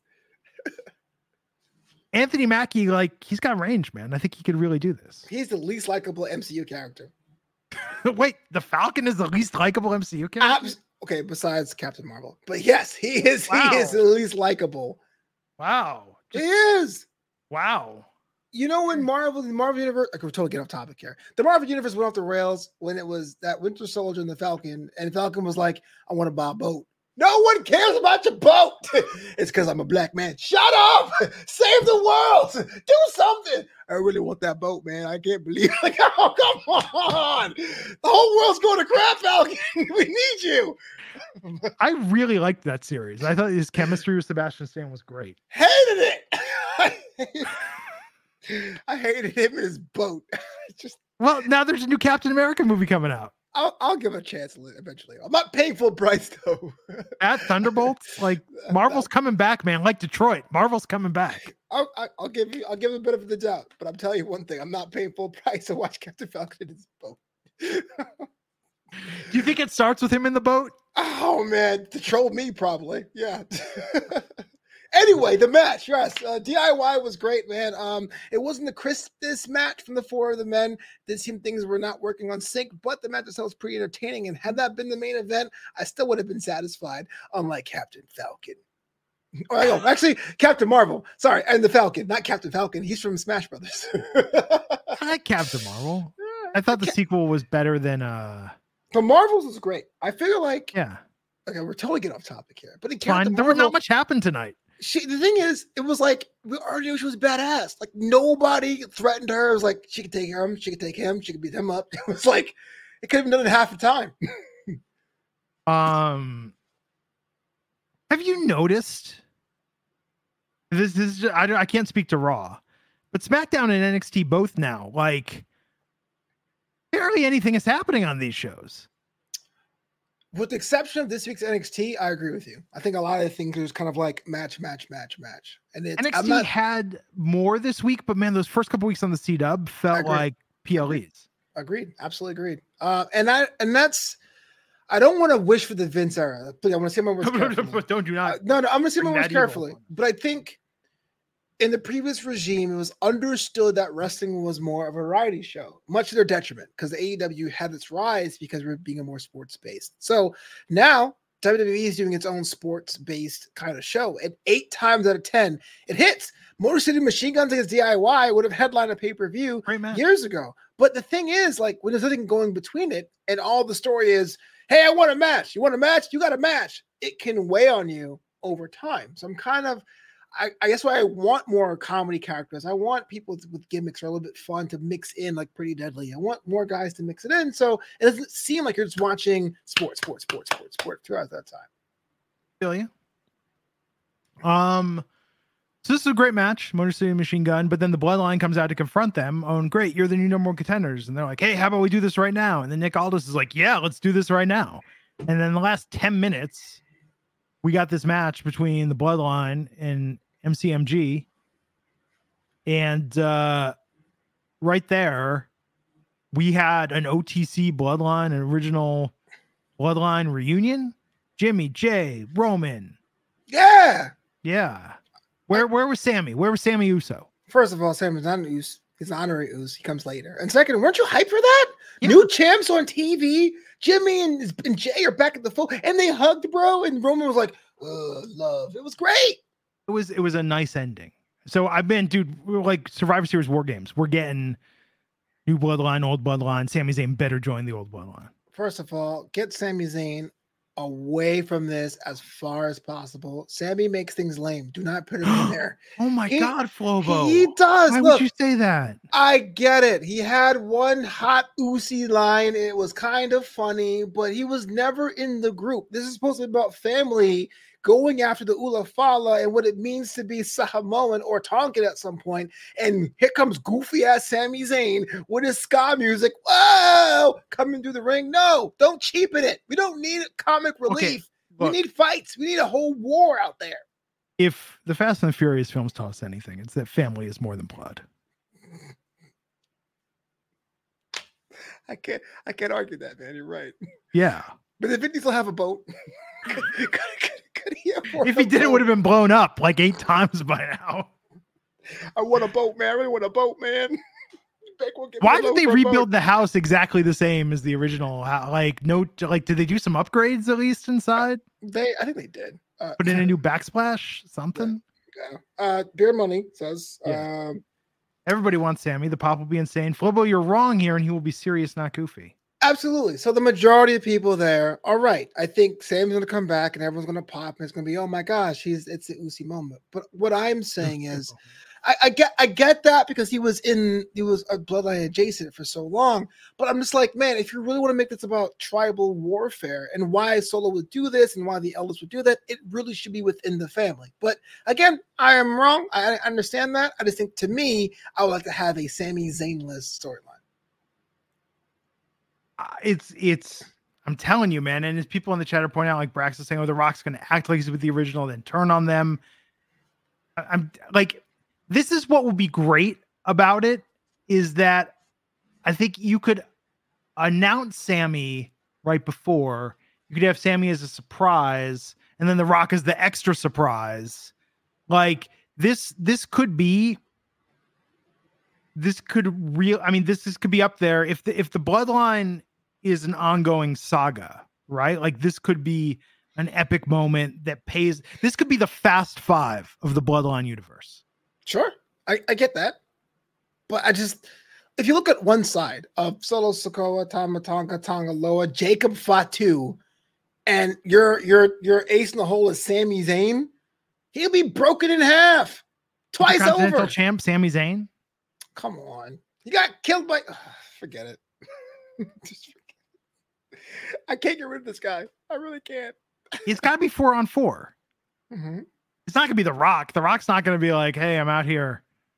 Speaker 3: Anthony Mackie, like, he's got range, man. I think he could really do this.
Speaker 4: He's the least likable M C U character.
Speaker 3: Wait, the Falcon is the least likable M C U character?
Speaker 4: Abs- okay, besides Captain Marvel. But yes, he is. Wow. He is the least likable.
Speaker 3: Wow.
Speaker 4: Just, he is.
Speaker 3: Wow.
Speaker 4: You know when Marvel, the Marvel Universe, I could totally get off topic here. The Marvel Universe went off the rails when it was that Winter Soldier and the Falcon, and Falcon was like, I want to buy a boat. No one cares about your boat. It's because I'm a black man. Shut up. Save the world. Do something. I really want that boat, man. I can't believe it. Like, oh, come on. The whole world's going to crap, Falcon. We need you.
Speaker 3: I really liked that series. I thought his chemistry with Sebastian Stan was great.
Speaker 4: Hated it. I hated him and his boat. Just
Speaker 3: well, now there's a new Captain America movie coming out.
Speaker 4: I'll, I'll give it a chance eventually. I'm not paying full price though.
Speaker 3: At Thunderbolts, like Marvel's coming back, man. Like Detroit, Marvel's coming back.
Speaker 4: I'll, I'll give you, I'll give it a bit of the doubt, but I'm telling you one thing: I'm not paying full price to watch Captain Falcon in his boat.
Speaker 3: Do you think it starts with him in the boat?
Speaker 4: Oh man, to troll me probably. Yeah. Anyway, the match, yes, uh, D I Y was great, man. Um, it wasn't the crispest match from the four of the men. Did seem things were not working on sync, but the match itself was pretty entertaining. And had that been the main event, I still would have been satisfied. Unlike Captain Falcon, oh, no, actually Captain Marvel. Sorry, and the Falcon, not Captain Falcon. He's from Smash Brothers.
Speaker 3: I like Captain Marvel. I thought the sequel was better than. uh
Speaker 4: The Marvels was great. I feel like
Speaker 3: yeah.
Speaker 4: Okay, we're totally getting off topic here, but in
Speaker 3: Fine.
Speaker 4: Captain
Speaker 3: There
Speaker 4: Marvel,
Speaker 3: was not much happened tonight.
Speaker 4: She, the thing is, it was like we already knew she was badass. Like nobody threatened her. It was like she could take him, she could take him, she could beat him up. It was like it could have been done in half the time.
Speaker 3: um, have you noticed? This, this is just, I don't, I can't speak to Raw, but SmackDown and N X T both now. Like, barely anything is happening on these shows.
Speaker 4: With the exception of this week's N X T, I agree with you. I think a lot of the things was kind of like match, match, match, match. And it's,
Speaker 3: N X T not, had more this week, but man, those first couple weeks on the C-Dub felt like P L Es.
Speaker 4: Agreed. Absolutely agreed. Uh, and I and that's I don't want to wish for the Vince era. Please, I want to say my words carefully.
Speaker 3: Don't do not.
Speaker 4: Uh, no, no, I'm going to say my words carefully. Evil. But I think in the previous regime, it was understood that wrestling was more of a variety show, much to their detriment, because the A E W had its rise because we're being a more sports-based. So now W W E is doing its own sports-based kind of show, and eight times out of ten, it hits. Motor City Machine Guns against D I Y would have headlined a pay-per-view years ago. But the thing is, like, when there's nothing going between it, and all the story is, hey, I want a match. You want a match? You got a match. It can weigh on you over time. So I'm kind of I, I guess why I want more comedy characters. I want people with gimmicks are a little bit fun to mix in, like Pretty Deadly. I want more guys to mix it in, so it doesn't seem like you're just watching sports, sports, sports, sports, sports throughout that time.
Speaker 3: Feel you. Um, so this is a great match, Motor City Machine Gun, but then the Bloodline comes out to confront them. Oh, and great, you're the new number one contenders, and they're like, "Hey, how about we do this right now?" And then Nick Aldis is like, "Yeah, let's do this right now." And then the last ten minutes, we got this match between the Bloodline and M C M G, and uh right there we had an O T C Bloodline, an original Bloodline reunion. Jimmy, Jay, Roman.
Speaker 4: Yeah.
Speaker 3: Yeah. Where where was Sammy? Where was Sammy Uso?
Speaker 4: First of all, Sammy's not an Uso. He's an honorary Uso. He comes later. And second, weren't you hyped for that? Yeah. New champs on T V. Jimmy and, and Jay are back at the full, and they hugged, bro. And Roman was like, "Ugh, love." It was great.
Speaker 3: It was it was a nice ending. So I've been, dude, we're like Survivor Series War Games. We're getting new Bloodline, old Bloodline. Sami Zayn better join the old Bloodline.
Speaker 4: First of all, get Sami Zayn away from this as far as possible. Sammy makes things lame. Do not put him in there.
Speaker 3: Oh my he, God, Flobo.
Speaker 4: He does.
Speaker 3: Why
Speaker 4: Look,
Speaker 3: would you say that?
Speaker 4: I get it. He had one hot Uzi line. It was kind of funny, but he was never in the group. This is supposed to be about family going after the Ula Fala and what it means to be Samoan or Tongan at some point. And here comes goofy ass Sami Zayn with his ska music. Whoa, coming through the ring. No, don't cheapen it. We don't need comic relief.
Speaker 3: Okay, look,
Speaker 4: we need fights. We need a whole war out there.
Speaker 3: If the Fast and the Furious films taught us anything, it's that family is more than blood.
Speaker 4: I can't I can't argue that, man. You're right.
Speaker 3: Yeah.
Speaker 4: But if Vin Diesel have a boat, could, could, could, could he
Speaker 3: if he did, it would have been blown up like eight times by now.
Speaker 4: I want a boat, man. I really want a boat, man.
Speaker 3: Why did they rebuild the house exactly the same as the original? How, like, no, like, did they do some upgrades at least inside?
Speaker 4: They, I think they did.
Speaker 3: Uh, Put in a new backsplash, something.
Speaker 4: Yeah. yeah. Uh, Beer Money says.
Speaker 3: Yeah.
Speaker 4: Um,
Speaker 3: Everybody wants Sammy. The pop will be insane. Flobo, you're wrong here, and he will be serious, not goofy.
Speaker 4: Absolutely. So the majority of people there are right. I think Sam's going to come back, and everyone's going to pop, and it's going to be, oh my gosh, he's it's the Usi moment. But what I'm saying is, I, I get I get that because he was in he was a bloodline adjacent for so long. But I'm just like, man, if you really want to make this about tribal warfare and why Solo would do this and why the elders would do that, it really should be within the family. But again, I am wrong. I understand that. I just think to me, I would like to have a Sami Zayn-less storyline.
Speaker 3: Uh, it's it's I'm telling you, man. And as people in the chat are pointing out, like Brax is saying, oh, The Rock's going to act like he's with the original, then turn on them. I, I'm like. This is what would be great about it is that I think you could announce Sammy right before. You could have Sammy as a surprise, and then The Rock as the extra surprise. Like this, this could be. This could real. I mean, this this could be up there if the if the Bloodline is an ongoing saga, right? Like this could be an epic moment that pays. This could be the Fast Five of the Bloodline universe.
Speaker 4: Sure, I, I get that. But I just, if you look at one side of Solo Sikoa, Tama Tonga, Tonga Loa, Jacob Fatu, and your your your ace in the hole is Sami Zayn, he'll be broken in half twice
Speaker 3: the Continental
Speaker 4: over.
Speaker 3: Champ Sami Zayn?
Speaker 4: Come on. He got killed by, oh, forget it. Just forget it. I can't get rid of this guy. I really can't.
Speaker 3: It's got to be four on four.
Speaker 4: Mm-hmm.
Speaker 3: It's not going to be The Rock. The Rock's not going to be like, hey, I'm out here.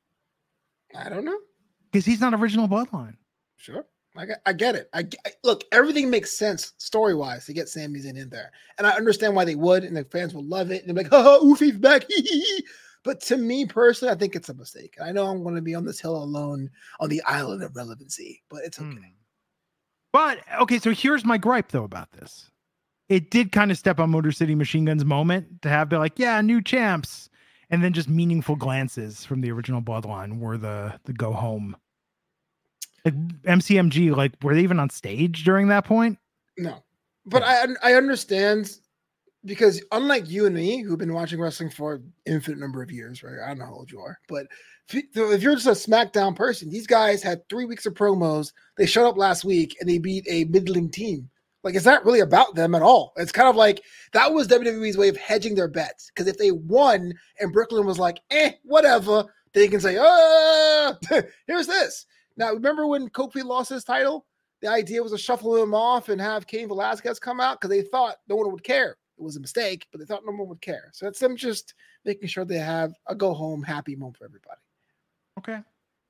Speaker 4: I don't know.
Speaker 3: Because he's not original Bloodline.
Speaker 4: Sure. I get, I get it. I, I Look, everything makes sense story-wise to get Sami Zayn in there. And I understand why they would, and the fans will love it. And they're like, oh, Oofy's back. But to me personally, I think it's a mistake. I know I'm going to be on this hill alone on the island of relevancy, but it's okay. Mm.
Speaker 3: But, okay, so here's my gripe, though, about this. It did kind of step on Motor City Machine Gun's moment to have been like, yeah, new champs. And then just meaningful glances from the original Bloodline were the, the go home. Like M C M G, like, were they even on stage during that point?
Speaker 4: No. But yeah. I I understand because unlike you and me, who've been watching wrestling for an infinite number of years, right? I don't know how old you are, but if, you, if you're just a SmackDown person, these guys had three weeks of promos. They showed up last week and they beat a middling team. Like, it's not really about them at all. It's kind of like that was W W E's way of hedging their bets. Because if they won and Brooklyn was like, eh, whatever, they can say, ah, here's this. Now, remember when Kofi lost his title? The idea was to shuffle him off and have Cain Velasquez come out because they thought no one would care. It was a mistake, but they thought no one would care. So it's them just making sure they have a go-home happy moment for everybody.
Speaker 3: Okay.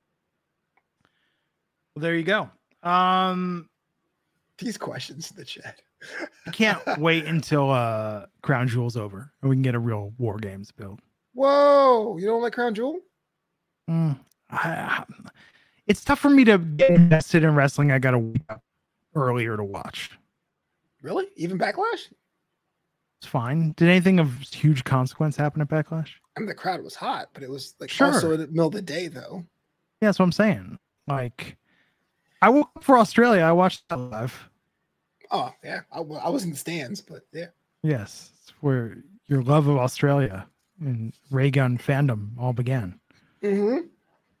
Speaker 3: Well, there you go. Um...
Speaker 4: These questions in the chat.
Speaker 3: I can't wait until uh, Crown Jewel's over and we can get a real War Games build.
Speaker 4: Whoa, you don't like Crown Jewel?
Speaker 3: Mm, I, I, it's tough for me to get invested in wrestling. I got to wake up earlier to watch.
Speaker 4: Really? Even Backlash?
Speaker 3: It's fine. Did anything of huge consequence happen at Backlash?
Speaker 4: I mean, the crowd was hot, but it was like
Speaker 3: sure.
Speaker 4: also in the middle of the day, though.
Speaker 3: Yeah, that's what I'm saying. Like, I woke up for Australia. I watched that live.
Speaker 4: Oh, yeah. I, I was in the stands, but yeah.
Speaker 3: Yes. It's where your love of Australia and ray gun fandom all began.
Speaker 4: Mm-hmm.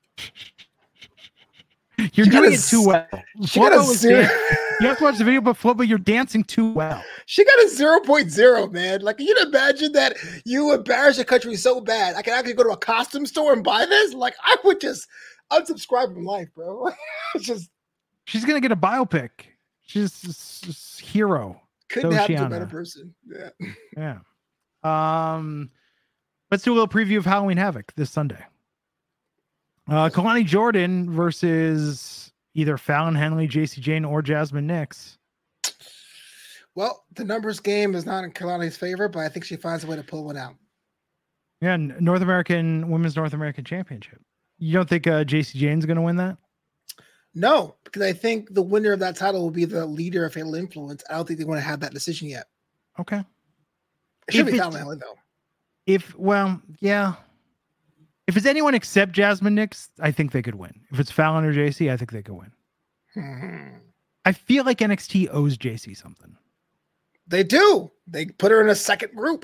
Speaker 3: You're
Speaker 4: she
Speaker 3: doing
Speaker 4: a,
Speaker 3: it too well.
Speaker 4: She got a zero.
Speaker 3: You have to watch the video, but Flobo, you're dancing too well.
Speaker 4: She got a zero point zero, man. Like, can you imagine that you embarrass your country so bad? I can actually go to a costume store and buy this? Like, I would just unsubscribe from life, bro. It's just.
Speaker 3: She's going to get a biopic. She's a hero.
Speaker 4: Couldn't happen to a better person. Yeah.
Speaker 3: Yeah. Um, let's do a little preview of Halloween Havoc this Sunday. Uh, Kalani Jordan versus either Fallon Henley, J C Jane, or Jasmine Nix.
Speaker 4: Well, the numbers game is not in Kalani's favor, but I think she finds a way to pull one out.
Speaker 3: Yeah, North American Women's North American Championship. You don't think uh, J C Jane's going to win that?
Speaker 4: No, because I think the winner of that title will be the leader of Fatal Influence. I don't think they want to have that decision yet.
Speaker 3: Okay.
Speaker 4: It should
Speaker 3: If
Speaker 4: be
Speaker 3: it's-
Speaker 4: Fallon Henley, though.
Speaker 3: If, well, yeah. If it's anyone except Jasmine Nix, I think they could win. If it's Fallon or J C, I think they could win.
Speaker 4: Hmm.
Speaker 3: I feel like N X T owes J C something.
Speaker 4: They do. They put her in a second group.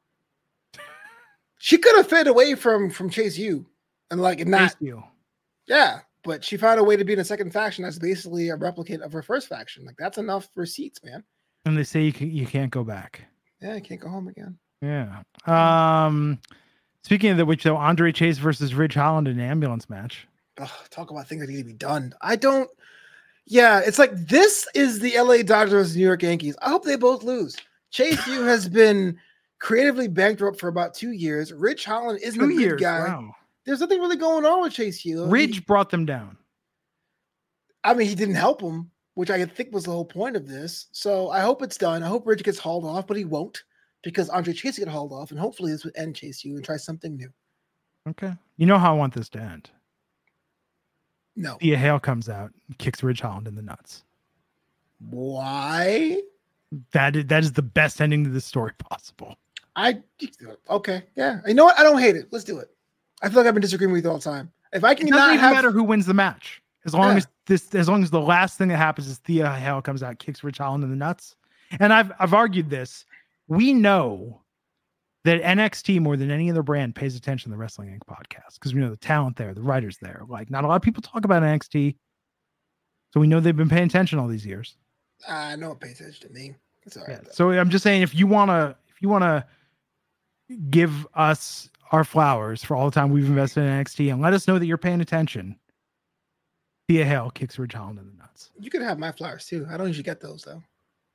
Speaker 4: She could have faded away from from Chase U and like not.
Speaker 3: Chase U.
Speaker 4: Yeah, but she found a way to be in a second faction that's basically a replicate of her first faction. Like that's enough receipts, man.
Speaker 3: And they say you can, you can't go back.
Speaker 4: Yeah, I can't go home again.
Speaker 3: Yeah. Um. Speaking of the which, though, Andre Chase versus Ridge Holland in an ambulance match.
Speaker 4: Ugh, talk about things that need to be done. I don't. Yeah, it's like this is the L A Dodgers, New York Yankees. I hope they both lose. Chase U has been creatively bankrupt for about two years. Ridge Holland isn't
Speaker 3: Two
Speaker 4: a good
Speaker 3: years.
Speaker 4: guy.
Speaker 3: Wow.
Speaker 4: There's nothing really going on with Chase U.
Speaker 3: Ridge
Speaker 4: He-
Speaker 3: brought them down.
Speaker 4: I mean, he didn't help him, which I think was the whole point of this. So I hope it's done. I hope Ridge gets hauled off, but he won't because Andre Chase get hauled off, and hopefully this would end Chase U and try something new.
Speaker 3: Okay. You know how I want this to end.
Speaker 4: No.
Speaker 3: Thea Hale comes out and kicks Ridge Holland in the nuts.
Speaker 4: Why?
Speaker 3: That is, that is the best ending to this story possible.
Speaker 4: I okay, yeah. You know what? I don't hate it. Let's do it. I feel like I've been disagreeing with you all the time. If I can
Speaker 3: It doesn't
Speaker 4: not
Speaker 3: even
Speaker 4: have
Speaker 3: matter who wins the match. As long
Speaker 4: Yeah.
Speaker 3: as this, as long as the last thing that happens is Thea Hale comes out, kicks Ridge Holland in the nuts. And I've I've argued this. We know that N X T more than any other brand pays attention to the Wrestling Incorporated podcast because we know the talent there, the writers there. Like not a lot of people talk about N X T, so we know they've been paying attention all these years.
Speaker 4: I know it pays attention to me. It's all right.
Speaker 3: Yeah. So I'm just saying, if you wanna, if you wanna give us our flowers for all the time we've invested in N X T and let us know that you're paying attention, Thea Hale kicks Ridge Holland in the nuts.
Speaker 4: You could have my flowers too. I don't usually get those though.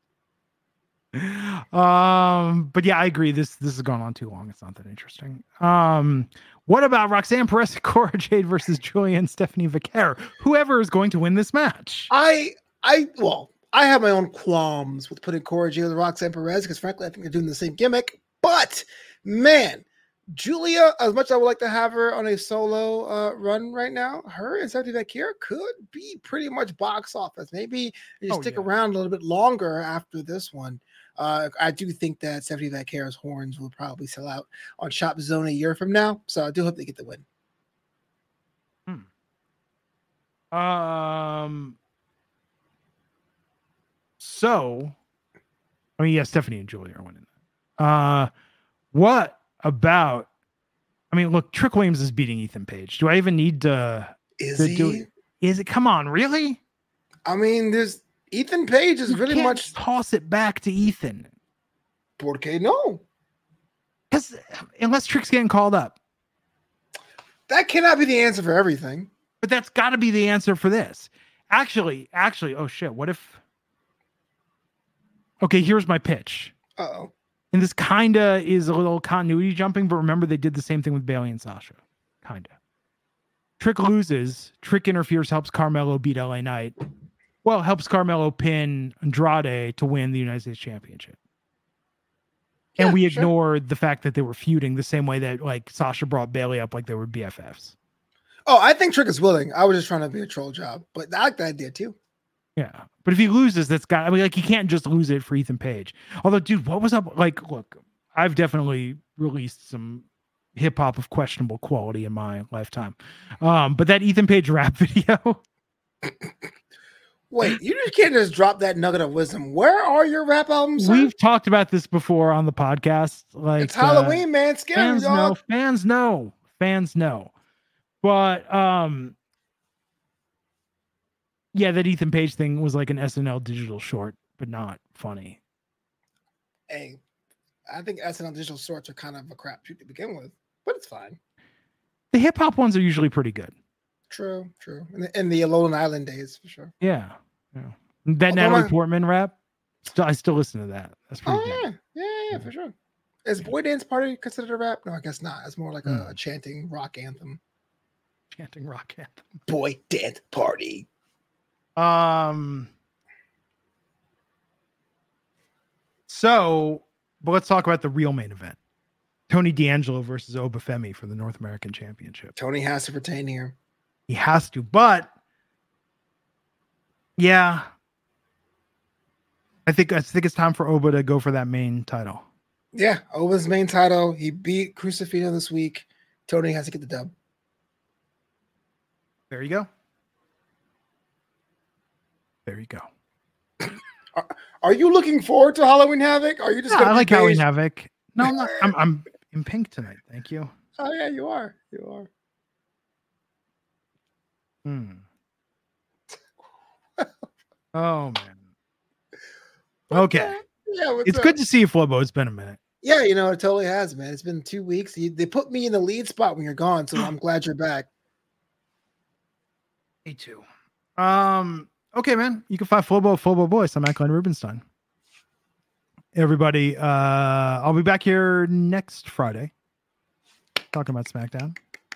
Speaker 3: Um, but yeah, I agree. This this has gone on too long. It's not that interesting. Um, what about Roxanne Perez, Cora Jade versus Julia and Stephanie Vaquer? Whoever is going to win this match.
Speaker 4: I I well, I have my own qualms with putting Cora Jade with Roxanne Perez because frankly, I think they're doing the same gimmick. But man, Julia, as much as I would like to have her on a solo uh, run right now, her and Stephanie Vaquer could be pretty much box office. Maybe they just
Speaker 3: Oh,
Speaker 4: stick
Speaker 3: yeah.
Speaker 4: around a little bit longer after this one. Uh, I do think that Stephanie Vaquer's horns will probably sell out on Shop Zone a year from now. So I do hope they get the win.
Speaker 3: Um. So, I mean, yeah, Stephanie and Julia are winning. Uh, what about? I mean, look, Trick Williams is beating Ethan Page. Do I even need to?
Speaker 4: Is
Speaker 3: to
Speaker 4: he?
Speaker 3: do it? Is it? Come on, really?
Speaker 4: I mean, there's Ethan Page is
Speaker 3: You
Speaker 4: really
Speaker 3: can't
Speaker 4: much.
Speaker 3: toss it back to Ethan
Speaker 4: Porque no,
Speaker 3: because unless Trick's getting called up,
Speaker 4: that cannot be the answer for everything.
Speaker 3: but that's got to be the answer for this. Actually, actually, oh shit, what if? Okay, here's my pitch.
Speaker 4: Uh oh.
Speaker 3: And this kinda is a little continuity jumping, but remember they did the same thing with Bailey and Sasha. Kinda. Trick loses. Trick interferes, helps Carmelo beat L A Knight. Well, helps Carmelo pin Andrade to win the United States Championship. And
Speaker 4: Yeah,
Speaker 3: we
Speaker 4: sure.
Speaker 3: ignored the fact that they were feuding the same way that like Sasha brought Bailey up like they were B F Fs.
Speaker 4: Oh, I think Trick is willing. I was just trying to be a troll job, but I like that idea too.
Speaker 3: Yeah. But if he loses, that's got, I mean, like, he can't just lose it for Ethan Page. Although, dude, what was up? Like, look, I've definitely released some hip hop of questionable quality in my lifetime. Um, but that Ethan Page rap video,
Speaker 4: Wait, you just can't just drop that nugget of wisdom. Where are your rap albums? Sir?
Speaker 3: we've talked about this before on the podcast. Like,
Speaker 4: It's Halloween,
Speaker 3: uh,
Speaker 4: man. Scary,
Speaker 3: fans know,
Speaker 4: dog.
Speaker 3: fans know, fans know. But, um, yeah, that Ethan Page thing was like an S N L digital short, but not funny.
Speaker 4: Hey, I think S N L digital sorts are kind of a crapshoot to begin with, but it's fine.
Speaker 3: The hip hop ones are usually pretty good.
Speaker 4: True, true. In the, in the Alone Island days, for sure.
Speaker 3: Yeah. yeah. That
Speaker 4: Although
Speaker 3: Natalie
Speaker 4: my-
Speaker 3: Portman rap, still, I still listen to that. That's pretty
Speaker 4: Oh
Speaker 3: good.
Speaker 4: yeah, yeah, yeah, for sure. Is Boy Dance Party considered a rap? No, I guess not. It's more like a,
Speaker 3: Mm.
Speaker 4: a chanting rock anthem.
Speaker 3: Chanting rock anthem.
Speaker 4: Boy Dance Party.
Speaker 3: Um. So, but let's talk about the real main event: Tony D'Angelo versus Obafemi for the North American Championship.
Speaker 4: Tony has to retain here.
Speaker 3: He has to, but yeah, I think I think it's time for Oba to go for that main title.
Speaker 4: Yeah, Oba's main title. He beat Crucifino this week. Tony has to get the dub.
Speaker 3: There you go. There you go.
Speaker 4: Are, are you looking forward to Halloween Havoc? Are you just?
Speaker 3: Yeah,
Speaker 4: gonna
Speaker 3: I
Speaker 4: be
Speaker 3: like Halloween
Speaker 4: beige?
Speaker 3: Havoc. No, I'm not. I'm, I'm in pink tonight. Thank you.
Speaker 4: Oh yeah, you are. You are.
Speaker 3: Hmm. Oh man. Okay.
Speaker 4: Yeah, what's
Speaker 3: It's
Speaker 4: up?
Speaker 3: good to see you, Flobo. It's been a minute.
Speaker 4: Yeah, you know, it totally has, man. It's been two weeks. You, they put me in the lead spot when you're gone, so I'm glad you're back.
Speaker 3: Me too. Um, okay, man. You can find Flobo at Flobo Voice. I'm at Glenn Rubenstein. Everybody, uh, I'll be back here next Friday talking about SmackDown.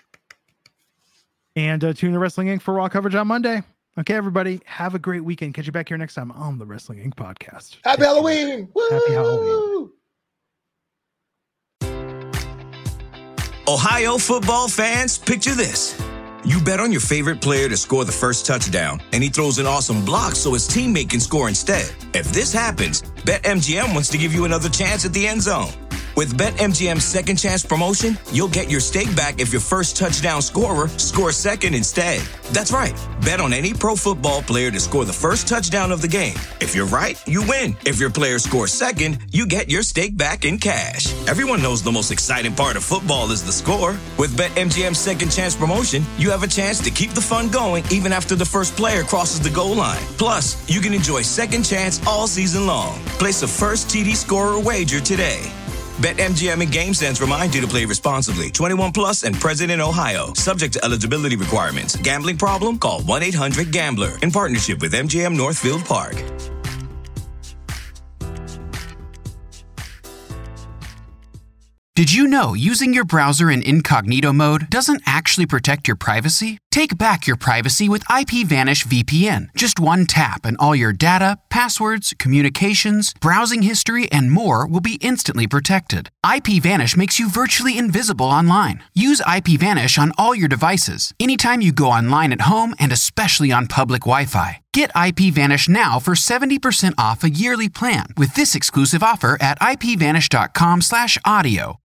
Speaker 3: And uh, tune to Wrestling Incorporated for Raw coverage on Monday. Okay, everybody, have a great weekend. Catch you back here next time on the Wrestling Incorporated podcast.
Speaker 4: Happy
Speaker 3: Take care.
Speaker 4: Halloween!
Speaker 3: Happy
Speaker 4: Woo!
Speaker 3: Halloween.
Speaker 1: Ohio football fans, picture this. You bet on your favorite player to score the first touchdown, and he throws an awesome block so his teammate can score instead. If this happens, BetMGM wants to give you another chance at the end zone. With BetMGM's second chance promotion, you'll get your stake back if your first touchdown scorer scores second instead. That's right. Bet on any pro football player to score the first touchdown of the game. If you're right, you win. If your player scores second, you get your stake back in cash. Everyone knows the most exciting part of football is the score. With BetMGM's second chance promotion, you have a chance to keep the fun going even after the first player crosses the goal line. Plus, you can enjoy second chance all season long. Place a first T D scorer wager today. BetMGM and GameSense remind you to play responsibly. twenty-one plus and present in Ohio. Subject to eligibility requirements. Gambling problem? Call one eight hundred gambler. In partnership with M G M Northfield Park.
Speaker 5: Did you know using your browser in incognito mode doesn't actually protect your privacy? Take back your privacy with IPVanish V P N. Just one tap and all your data, passwords, communications, browsing history, and more will be instantly protected. IPVanish makes you virtually invisible online. Use IPVanish on all your devices, anytime you go online at home and especially on public Wi-Fi. Get IPVanish now for seventy percent off a yearly plan with this exclusive offer at ipvanish.com slash audio.